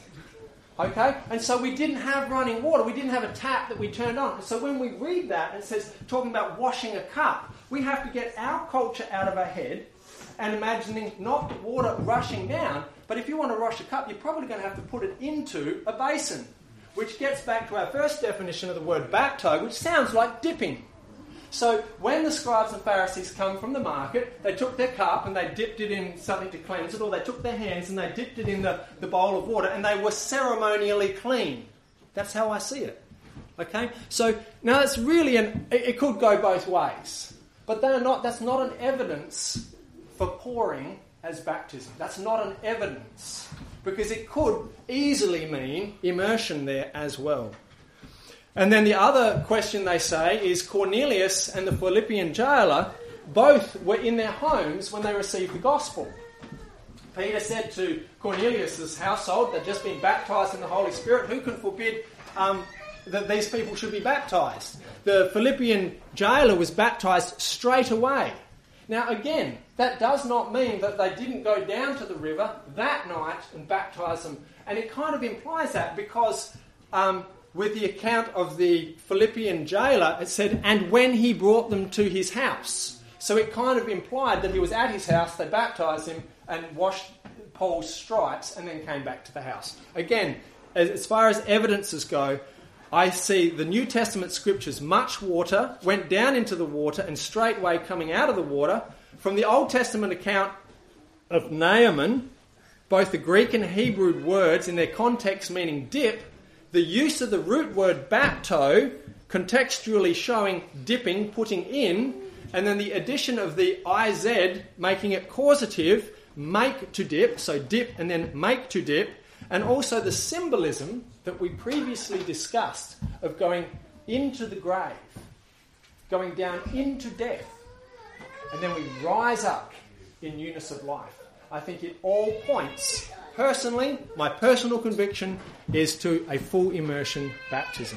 Okay? And so we didn't have running water. We didn't have a tap that we turned on. So when we read that, it says, talking about washing a cup, we have to get our culture out of our head and imagining not water rushing down, but if you want to wash a cup, you're probably going to have to put it into a basin, which gets back to our first definition of the word bapto, which sounds like dipping. So when the scribes and Pharisees come from the market, they took their cup and they dipped it in something to cleanse it, or they took their hands and they dipped it in the, the bowl of water, and they were ceremonially clean. That's how I see it. Okay? So now it's really an, it, it could go both ways. But they're not, that's not an evidence for pouring as baptism. That's not an evidence. Because it could easily mean immersion there as well. And then the other question they say is Cornelius and the Philippian jailer both were in their homes when they received the gospel. Peter said to Cornelius' household, they'd just been baptised in the Holy Spirit, who can forbid um, that these people should be baptised? The Philippian jailer was baptised straight away. Now again, that does not mean that they didn't go down to the river that night and baptise them. And it kind of implies that because um, with the account of the Philippian jailer, it said, and when he brought them to his house. So it kind of implied that he was at his house, they baptised him and washed Paul's stripes and then came back to the house. Again, as far as evidences go, I see the New Testament scriptures, much water, went down into the water and straightway coming out of the water. From the Old Testament account of Naaman, both the Greek and Hebrew words in their context meaning dip, the use of the root word bapto, contextually showing dipping, putting in, and then the addition of the iz, making it causative, make to dip, so dip and then make to dip, and also the symbolism that we previously discussed of going into the grave, going down into death, and then we rise up in newness of life. I think it all points, personally, my personal conviction is to a full immersion baptism.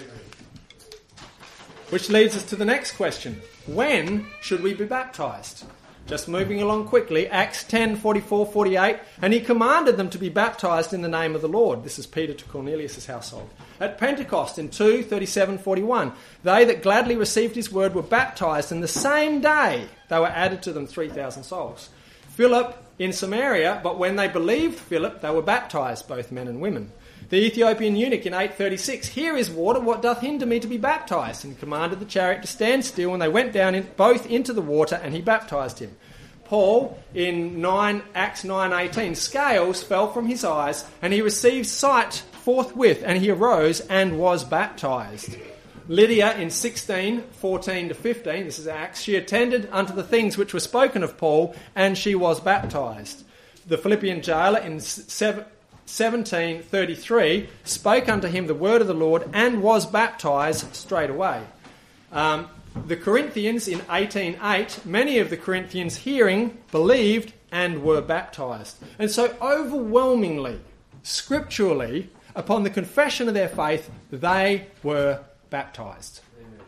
Which leads us to the next question. When should we be baptised? Just moving along quickly, Acts ten, forty-four, forty-eight, and he commanded them to be baptised in the name of the Lord. This is Peter to Cornelius' household. At Pentecost in two, thirty-seven, forty-one, they that gladly received his word were baptised, and the same day they were added to them three thousand souls. Philip in Samaria, but when they believed Philip, they were baptised, both men and women. The Ethiopian eunuch in eight thirty-six, here is water, what doth hinder me to be baptised? And he commanded the chariot to stand still, and they went down in, both into the water, and he baptised him. Paul in nine, Acts nine eighteen, scales fell from his eyes, and he received sight forthwith, and he arose and was baptised. Lydia in sixteen, fourteen to fifteen, this is Acts, she attended unto the things which were spoken of Paul, and she was baptised. The Philippian jailer in seventeen thirty-three spoke unto him the word of the Lord and was baptised straight away. Um, the Corinthians in eighteen eight, many of the Corinthians hearing, believed and were baptised. And so overwhelmingly, scripturally, upon the confession of their faith, they were baptised.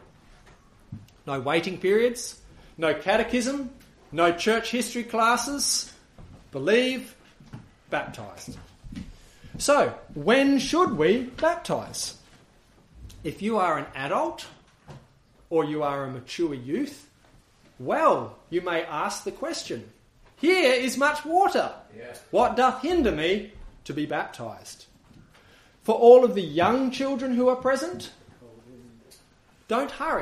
No waiting periods, no catechism, no church history classes. Believe, baptised. So, when should we baptise? If you are an adult or you are a mature youth, well, you may ask the question, here is much water. Yeah. What doth hinder me to be baptised? For all of the young children who are present, don't hurry.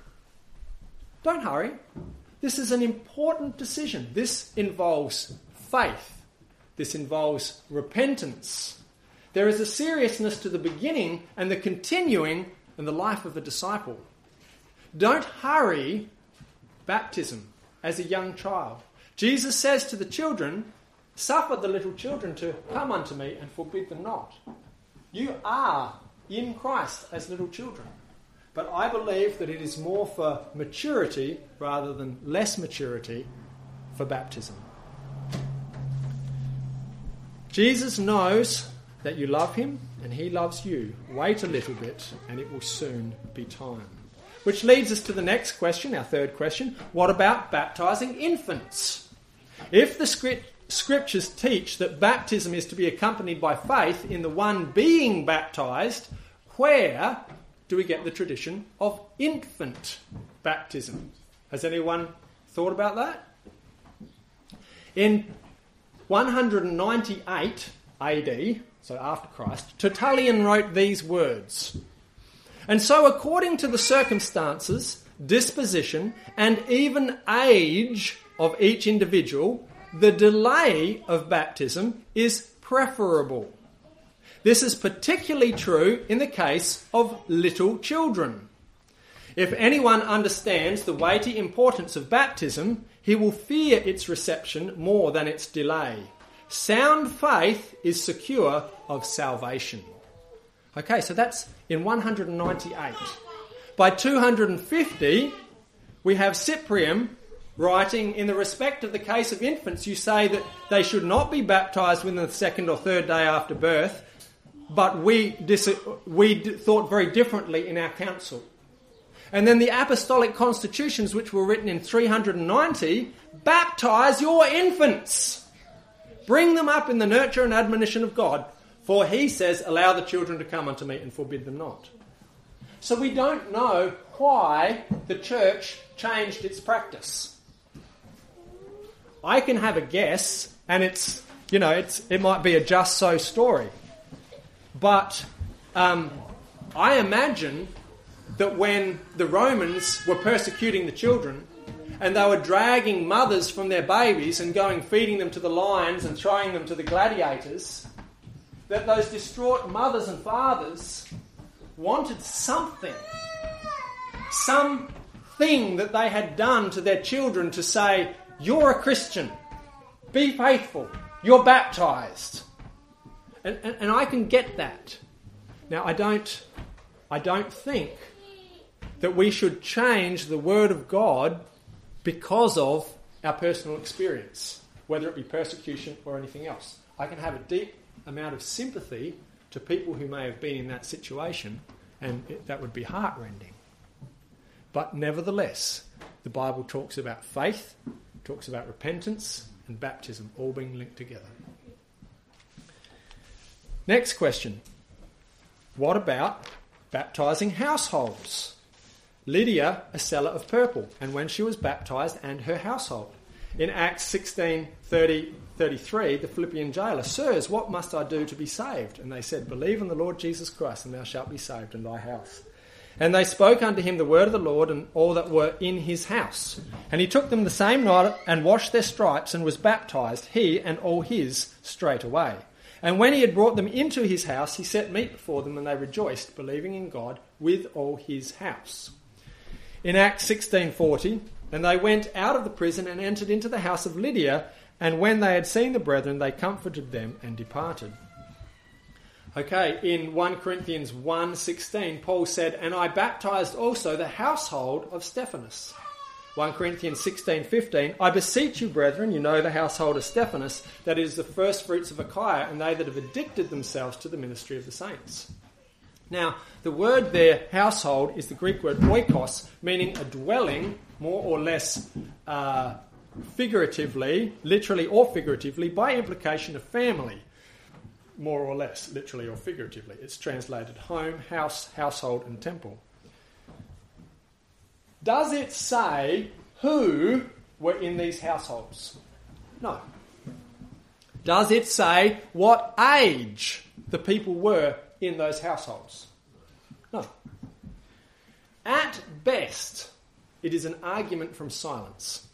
Don't hurry. This is an important decision. This involves faith. This involves repentance. There is a seriousness to the beginning and the continuing in the life of a disciple. Don't hurry baptism as a young child. Jesus says to the children, suffer the little children to come unto me and forbid them not. You are in Christ as little children. But I believe that it is more for maturity rather than less maturity for baptism. Jesus knows that you love him and he loves you. Wait a little bit and it will soon be time. Which leads us to the next question, our third question. What about baptising infants? If the script, scriptures teach that baptism is to be accompanied by faith in the one being baptised, where do we get the tradition of infant baptism? Has anyone thought about that? In one ninety-eight A D, so after Christ, Tertullian wrote these words. And so according to the circumstances, disposition, and even age of each individual, the delay of baptism is preferable. This is particularly true in the case of little children. If anyone understands the weighty importance of baptism, he will fear its reception more than its delay. Sound faith is secure of salvation. Okay, so that's in one ninety-eight. By two fifty, we have Cyprian writing, in the respect of the case of infants, you say that they should not be baptised within the second or third day after birth, but we dis- we d- thought very differently in our council. And then the apostolic constitutions, which were written in three ninety, baptise your infants. Bring them up in the nurture and admonition of God, for he says, allow the children to come unto me and forbid them not. So we don't know why the church changed its practice. I can have a guess, and it's, you know, it's it might be a just so story. But um, I imagine that when the Romans were persecuting the children, and they were dragging mothers from their babies and going feeding them to the lions and throwing them to the gladiators, that those distraught mothers and fathers wanted something, some thing that they had done to their children to say, you're a Christian, be faithful, you're baptized. And, and, and I can get that. Now, I don't, I don't think that we should change the Word of God because of our personal experience, whether it be persecution or anything else. I can have a deep amount of sympathy to people who may have been in that situation, and it, that would be heartrending. But nevertheless, the Bible talks about faith, talks about repentance, and baptism all being linked together. Next question. What about baptising households? Lydia, a seller of purple, and when she was baptised, and her household. In Acts sixteen, thirty, thirty-three, the Philippian jailer, Sirs, what must I do to be saved? And they said, Believe in the Lord Jesus Christ, and thou shalt be saved, and thy house. And they spoke unto him the word of the Lord, and all that were in his house. And he took them the same night, and washed their stripes, and was baptized, he and all his, straightway. And when he had brought them into his house, he set meat before them, and they rejoiced, believing in God with all his house. In Acts sixteen forty, and they went out of the prison and entered into the house of Lydia, and when they had seen the brethren, they comforted them and departed. Okay, in First Corinthians one sixteen, Paul said, And I baptized also the household of Stephanas. First Corinthians sixteen fifteen, I beseech you, brethren, you know the household of Stephanas, that it is the first fruits of Achaia, and they that have addicted themselves to the ministry of the saints. Now, the word there, household, is the Greek word oikos, meaning a dwelling, more or less uh, figuratively, literally or figuratively, by implication, a family. More or less, literally or figuratively. It's translated home, house, household, and temple. Does it say who were in these households? No. Does it say what age the people were in those households? No. At best, it is an argument from silence.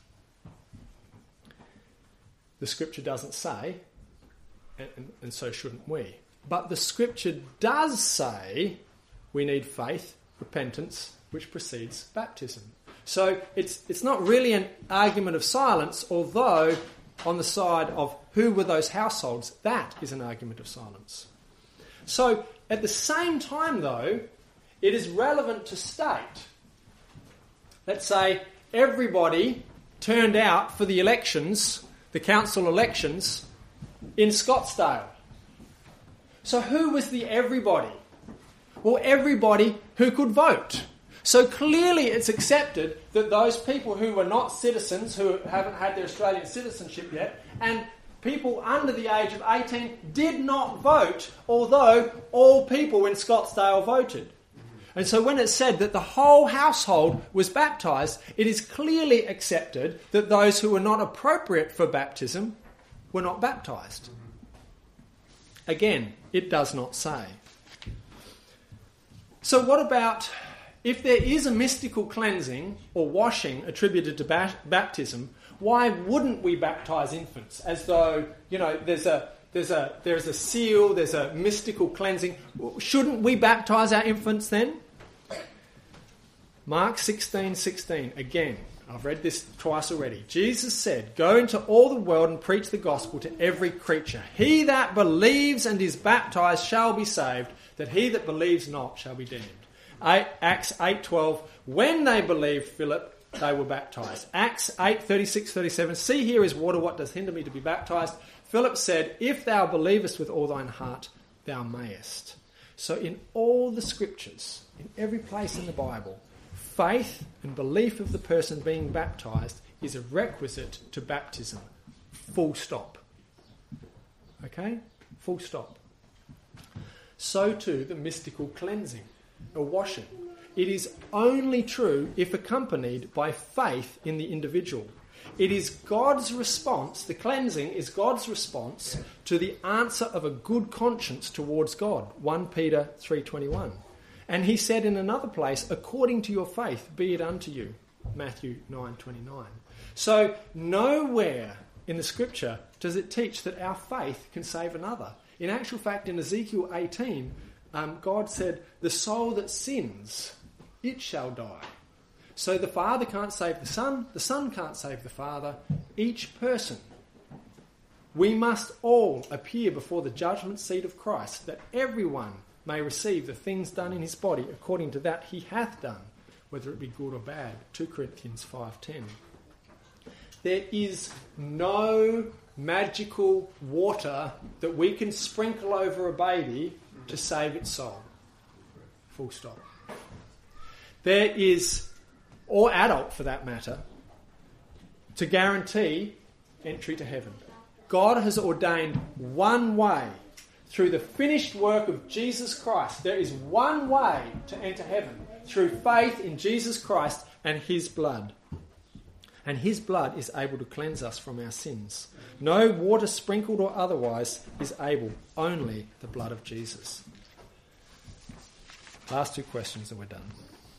The scripture doesn't say, and, and so shouldn't we. But the scripture does say we need faith, repentance, which precedes baptism. So it's it's not really an argument of silence, although on the side of who were those households, that is an argument of silence. So at the same time, though, it is relevant to state. Let's say everybody turned out for the elections, the council elections, in Scottsdale. So who was the everybody? Well, everybody who could vote. So clearly it's accepted that those people who were not citizens, who haven't had their Australian citizenship yet, and people under the age of eighteen did not vote, although all people in Scottsdale voted. And so when it's said that the whole household was baptised, it is clearly accepted that those who were not appropriate for baptism were not baptised. Again, it does not say. So what about if there is a mystical cleansing or washing attributed to ba- baptism, why wouldn't we baptise infants as though, you know, there's a there's a there's a seal, there's a mystical cleansing? Shouldn't we baptise our infants then? Mark sixteen sixteen, again, I've read this twice already. Jesus said, Go into all the world and preach the gospel to every creature. He that believes and is baptised shall be saved, that he that believes not shall be damned. Acts eight twelve, when they believed Philip, they were baptised. Acts eight thirty-six thirty-seven, see here is water, what does hinder me to be baptised? Philip said, if thou believest with all thine heart, thou mayest. So in all the scriptures, in every place in the Bible, faith and belief of the person being baptised is a requisite to baptism. Full stop. Okay? Full stop. So too the mystical cleansing, or washing. It is only true if accompanied by faith in the individual. It is God's response, the cleansing is God's response to the answer of a good conscience towards God. First Peter three twenty-one. And he said in another place, according to your faith be it unto you. Matthew nine twenty-nine. So nowhere in the scripture does it teach that our faith can save another. In actual fact, in Ezekiel eighteen, um, God said, the soul that sins, it shall die. So the Father can't save the Son, the Son can't save the Father, each person. We must all appear before the judgment seat of Christ, that everyone may receive the things done in his body according to that he hath done, whether it be good or bad. two Corinthians five ten. There is no magical water that we can sprinkle over a baby to save its soul. Full stop. There is, or adult for that matter, to guarantee entry to heaven. God has ordained one way through the finished work of Jesus Christ. There is one way to enter heaven, through faith in Jesus Christ and his blood. And his blood is able to cleanse us from our sins. No water sprinkled or otherwise is able, only the blood of Jesus. Last two questions and we're done.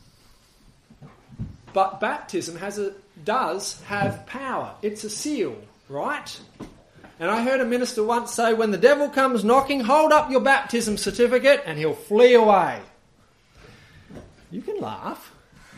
But baptism has a, does have power. It's a seal, right? And I heard a minister once say, when the devil comes knocking, hold up your baptism certificate and he'll flee away. You can laugh.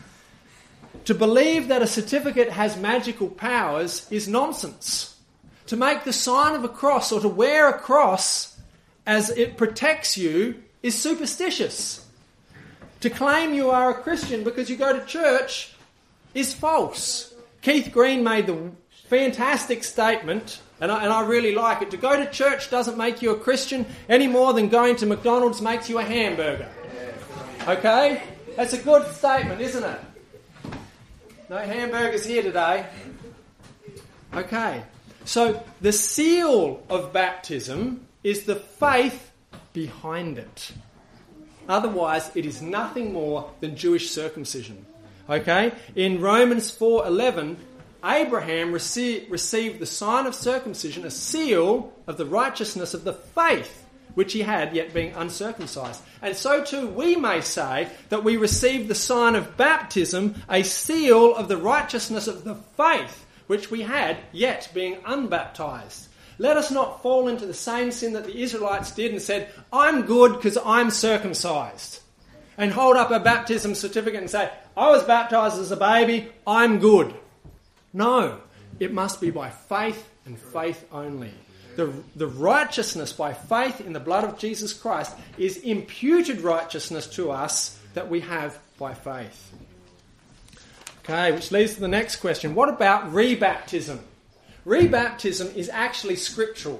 To believe that a certificate has magical powers is nonsense. To make the sign of a cross or to wear a cross as it protects you is superstitious. To claim you are a Christian because you go to church is false. Keith Green made the fantastic statement, and I, and I really like it. To go to church doesn't make you a Christian any more than going to McDonald's makes you a hamburger. Okay? That's a good statement, isn't it? No hamburgers here today. Okay. So the seal of baptism is the faith behind it. Otherwise, it is nothing more than Jewish circumcision. Okay? In Romans four eleven, Abraham rece- received the sign of circumcision, a seal of the righteousness of the faith which he had, yet being uncircumcised. And so too we may say that we receive the sign of baptism, a seal of the righteousness of the faith which we had, yet being unbaptized. Let us not fall into the same sin that the Israelites did and said, I'm good because I'm circumcised. And hold up a baptism certificate and say, I was baptized as a baby, I'm good. No, it must be by faith and faith only. The, the righteousness by faith in the blood of Jesus Christ is imputed righteousness to us that we have by faith. Okay, which leads to the next question. What about rebaptism? Rebaptism is actually scriptural.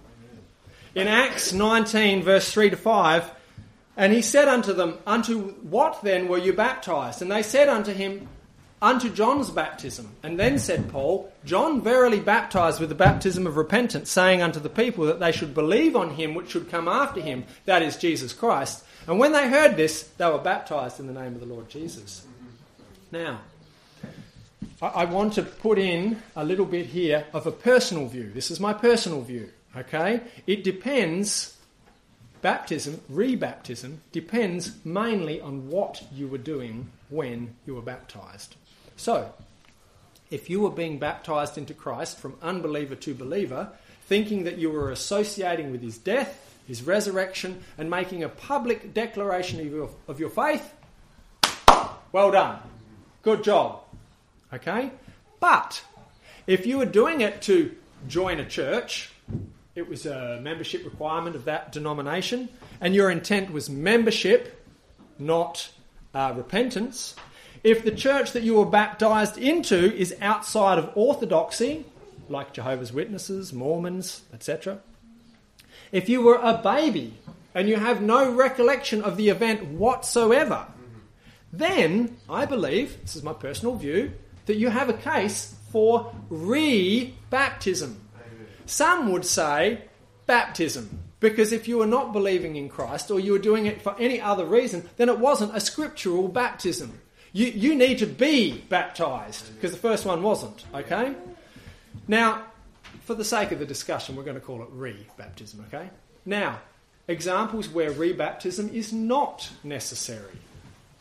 In Acts nineteen, verse three to five, and he said unto them, unto what then were you baptized? And they said unto him, unto John's baptism. And then said Paul, John verily baptized with the baptism of repentance, saying unto the people that they should believe on him which should come after him, that is Jesus Christ. And when they heard this, they were baptized in the name of the Lord Jesus. Now, I, I want to put in a little bit here of a personal view. This is my personal view, okay? It depends, baptism, rebaptism, depends mainly on what you were doing when you were baptized. So, if you were being baptized into Christ from unbeliever to believer, thinking that you were associating with his death, his resurrection, and making a public declaration of your, of your faith, well done. Good job. Okay? But, if you were doing it to join a church, it was a membership requirement of that denomination, and your intent was membership, not uh, repentance. If the church that you were baptized into is outside of orthodoxy, like Jehovah's Witnesses, Mormons, et cetera, if you were a baby and you have no recollection of the event whatsoever, then I believe, this is my personal view, that you have a case for re-baptism. Some would say baptism, because if you were not believing in Christ or you were doing it for any other reason, then it wasn't a scriptural baptism. You, you need to be baptized, because the first one wasn't, okay? Now, for the sake of the discussion, we're going to call it re-baptism, okay? Now, examples where re-baptism is not necessary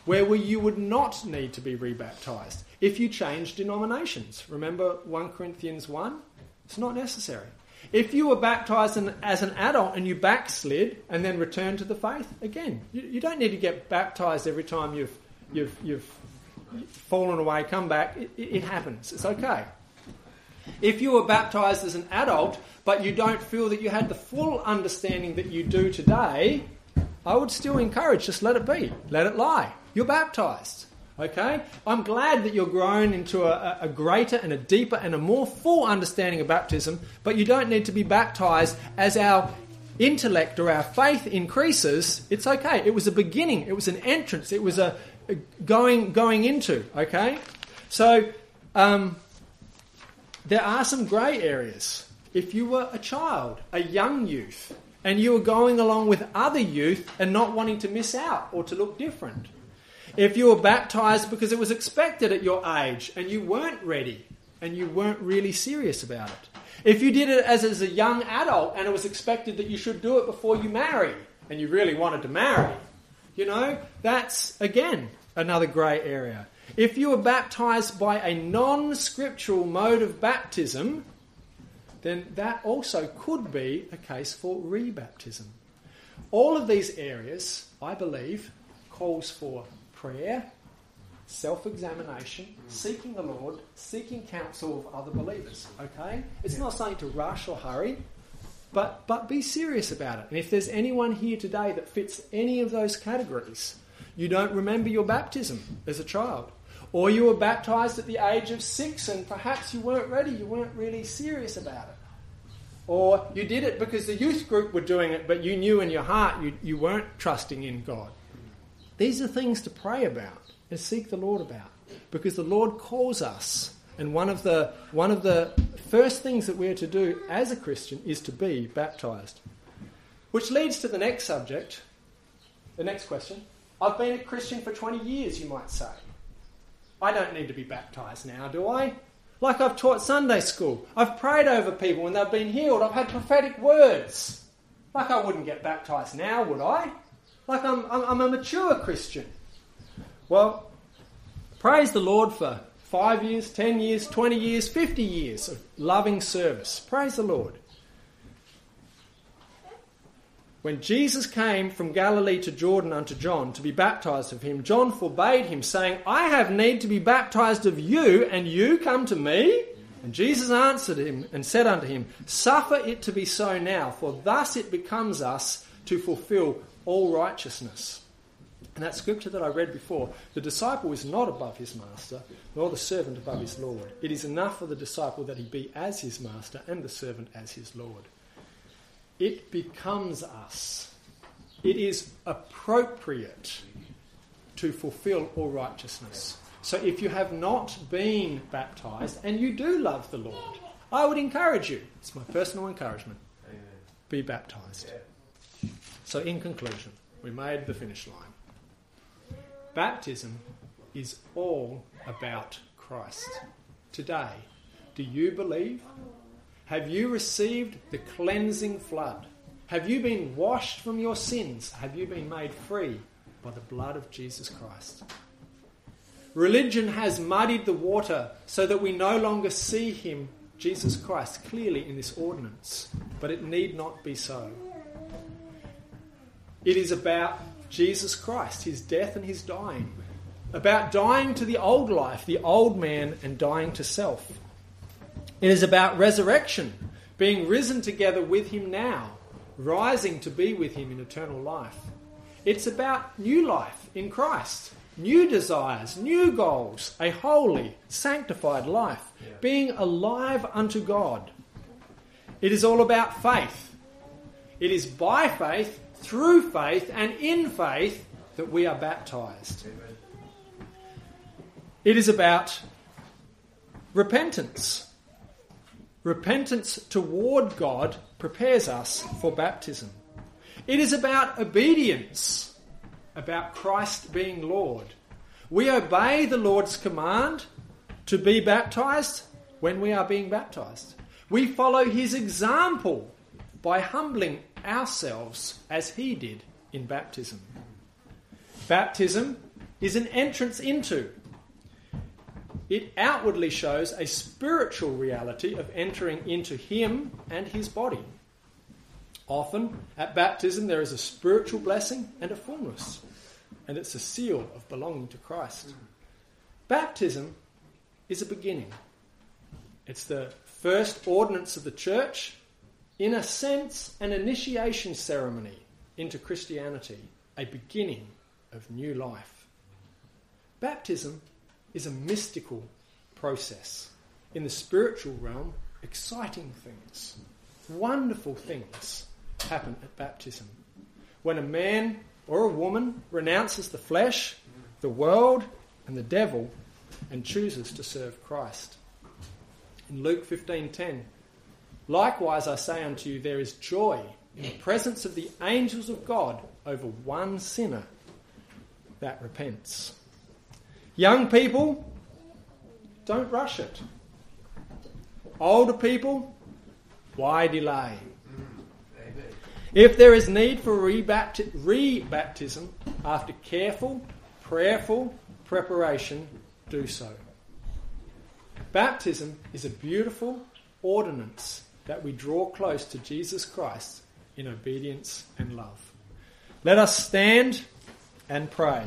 where you would not need to be rebaptized if you change denominations. Remember First Corinthians one? It's not necessary. If you were baptized in, as an adult and you backslid and then returned to the faith, again, you, you don't need to get baptized every time you've you've you've fallen away, come back. It, it happens. It's okay. If you were baptized as an adult but you don't feel that you had the full understanding that you do today, I would still encourage, just let it be. Let it lie. You're baptized. Okay? I'm glad that you're grown into a, a greater and a deeper and a more full understanding of baptism, but you don't need to be baptized as our intellect or our faith increases. It's okay. It was a beginning. It was an entrance. It was a, a going going into. Okay? So um, there are some grey areas. If you were a child, a young youth, and you were going along with other youth and not wanting to miss out or to look different. If you were baptized because it was expected at your age and you weren't ready and you weren't really serious about it. If you did it as, as a young adult and it was expected that you should do it before you marry and you really wanted to marry, you know, that's, again, another grey area. If you were baptized by a non-scriptural mode of baptism, then that also could be a case for rebaptism. All of these areas, I believe, calls for prayer, self-examination, seeking the Lord, seeking counsel of other believers. Okay? It's not something to rush or hurry, but, but be serious about it. And if there's anyone here today that fits any of those categories, you don't remember your baptism as a child, or you were baptized at the age of six and perhaps you weren't ready, you weren't really serious about it. Or you did it because the youth group were doing it, but you knew in your heart you, you weren't trusting in God. These are things to pray about and seek the Lord about, because the Lord calls us, and one of the one of the first things that we are to do as a Christian is to be baptized. Which leads to the next subject, the next question. I've been a Christian for twenty years, you might say. I don't need to be baptized now, do I? Like I've taught Sunday school. I've prayed over people when they've been healed. I've had prophetic words. Like I wouldn't get baptized now, would I? Like I'm, I'm, I'm a mature Christian. Well, praise the Lord for five years, ten years, twenty years, fifty years of loving service. Praise the Lord. When Jesus came from Galilee to Jordan unto John to be baptized of him, John forbade him, saying, I have need to be baptized of you, and you come to me? And Jesus answered him and said unto him, Suffer it to be so now, for thus it becomes us to fulfill all righteousness. And that scripture that I read before, the disciple is not above his master, nor the servant above his Lord. It is enough for the disciple that he be as his master and the servant as his Lord. It becomes us. It is appropriate to fulfill all righteousness. So if you have not been baptized and you do love the Lord, I would encourage you, it's my personal encouragement, Amen. Be baptized. Yeah. So in conclusion, we made the finish line. Baptism is all about Christ. Today, do you believe? Have you received the cleansing flood? Have you been washed from your sins? Have you been made free by the blood of Jesus Christ? Religion has muddied the water so that we no longer see him, Jesus Christ, clearly in this ordinance. But it need not be so. It is about Jesus Christ, his death and his dying. About dying to the old life, the old man, and dying to self. It is about resurrection, being risen together with him now, rising to be with him in eternal life. It's about new life in Christ, new desires, new goals, a holy, sanctified life, yeah. Being alive unto God. It is all about faith. It is by faith, through faith, and in faith that we are baptized. Amen. It is about repentance. Repentance toward God prepares us for baptism. It is about obedience, about Christ being Lord. We obey the Lord's command to be baptized when we are being baptized. We follow his example by humbling ourselves as he did in baptism. Baptism is an entrance into. It outwardly shows a spiritual reality of entering into him and his body. Often, at baptism, there is a spiritual blessing and a fullness, and it's a seal of belonging to Christ. Baptism is a beginning. It's the first ordinance of the church, in a sense, an initiation ceremony into Christianity, a beginning of new life. Baptism is a mystical process. In the spiritual realm, exciting things, wonderful things happen at baptism. When a man or a woman renounces the flesh, the world, and the devil, and chooses to serve Christ. In Luke fifteen ten, likewise I say unto you, there is joy in the presence of the angels of God over one sinner that repents. Young people, don't rush it. Older people, why delay? If there is need for rebapti- re-baptism after careful, prayerful preparation, do so. Baptism is a beautiful ordinance that we draw close to Jesus Christ in obedience and love. Let us stand and pray.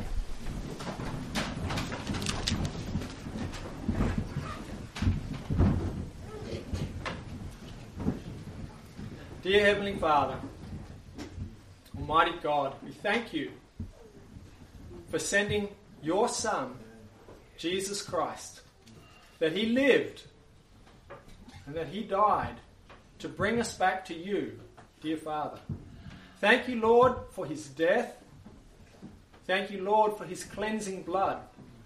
Dear Heavenly Father, Almighty God, we thank you for sending your Son, Jesus Christ, that he lived and that he died to bring us back to you, dear Father. Thank you, Lord, for his death. Thank you, Lord, for his cleansing blood.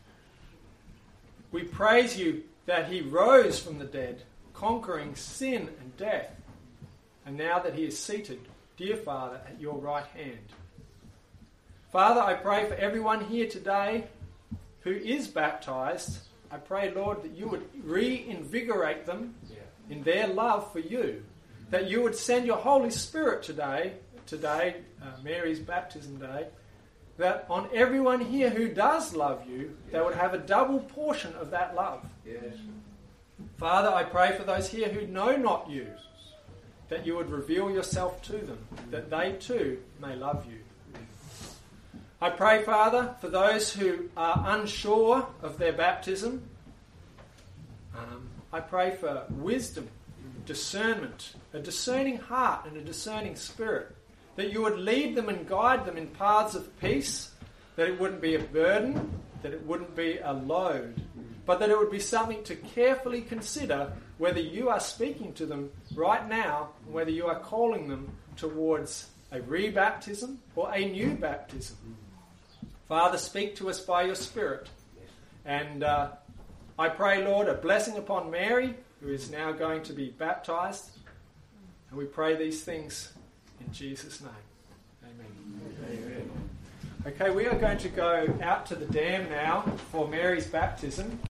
We praise you that he rose from the dead, conquering sin and death, and now that he is seated, dear Father, at your right hand. Father, I pray for everyone here today who is baptized. I pray, Lord, that you would reinvigorate them in their love for you, that you would send your Holy Spirit today, today, uh, Mary's baptism day, that on everyone here who does love you, they would have a double portion of that love. Yes. Father, I pray for those here who know not you, that you would reveal yourself to them, that they too may love you. I pray, Father, for those who are unsure of their baptism. Um, I pray for wisdom, discernment, a discerning heart and a discerning spirit, that you would lead them and guide them in paths of peace, that it wouldn't be a burden, that it wouldn't be a load, but that it would be something to carefully consider whether you are speaking to them right now, and whether you are calling them towards a rebaptism or a new baptism. Father, speak to us by your Spirit. And uh, I pray, Lord, a blessing upon Mary, who is now going to be baptized. And we pray these things in Jesus' name. Amen. Amen. Okay, we are going to go out to the dam now for Mary's baptism.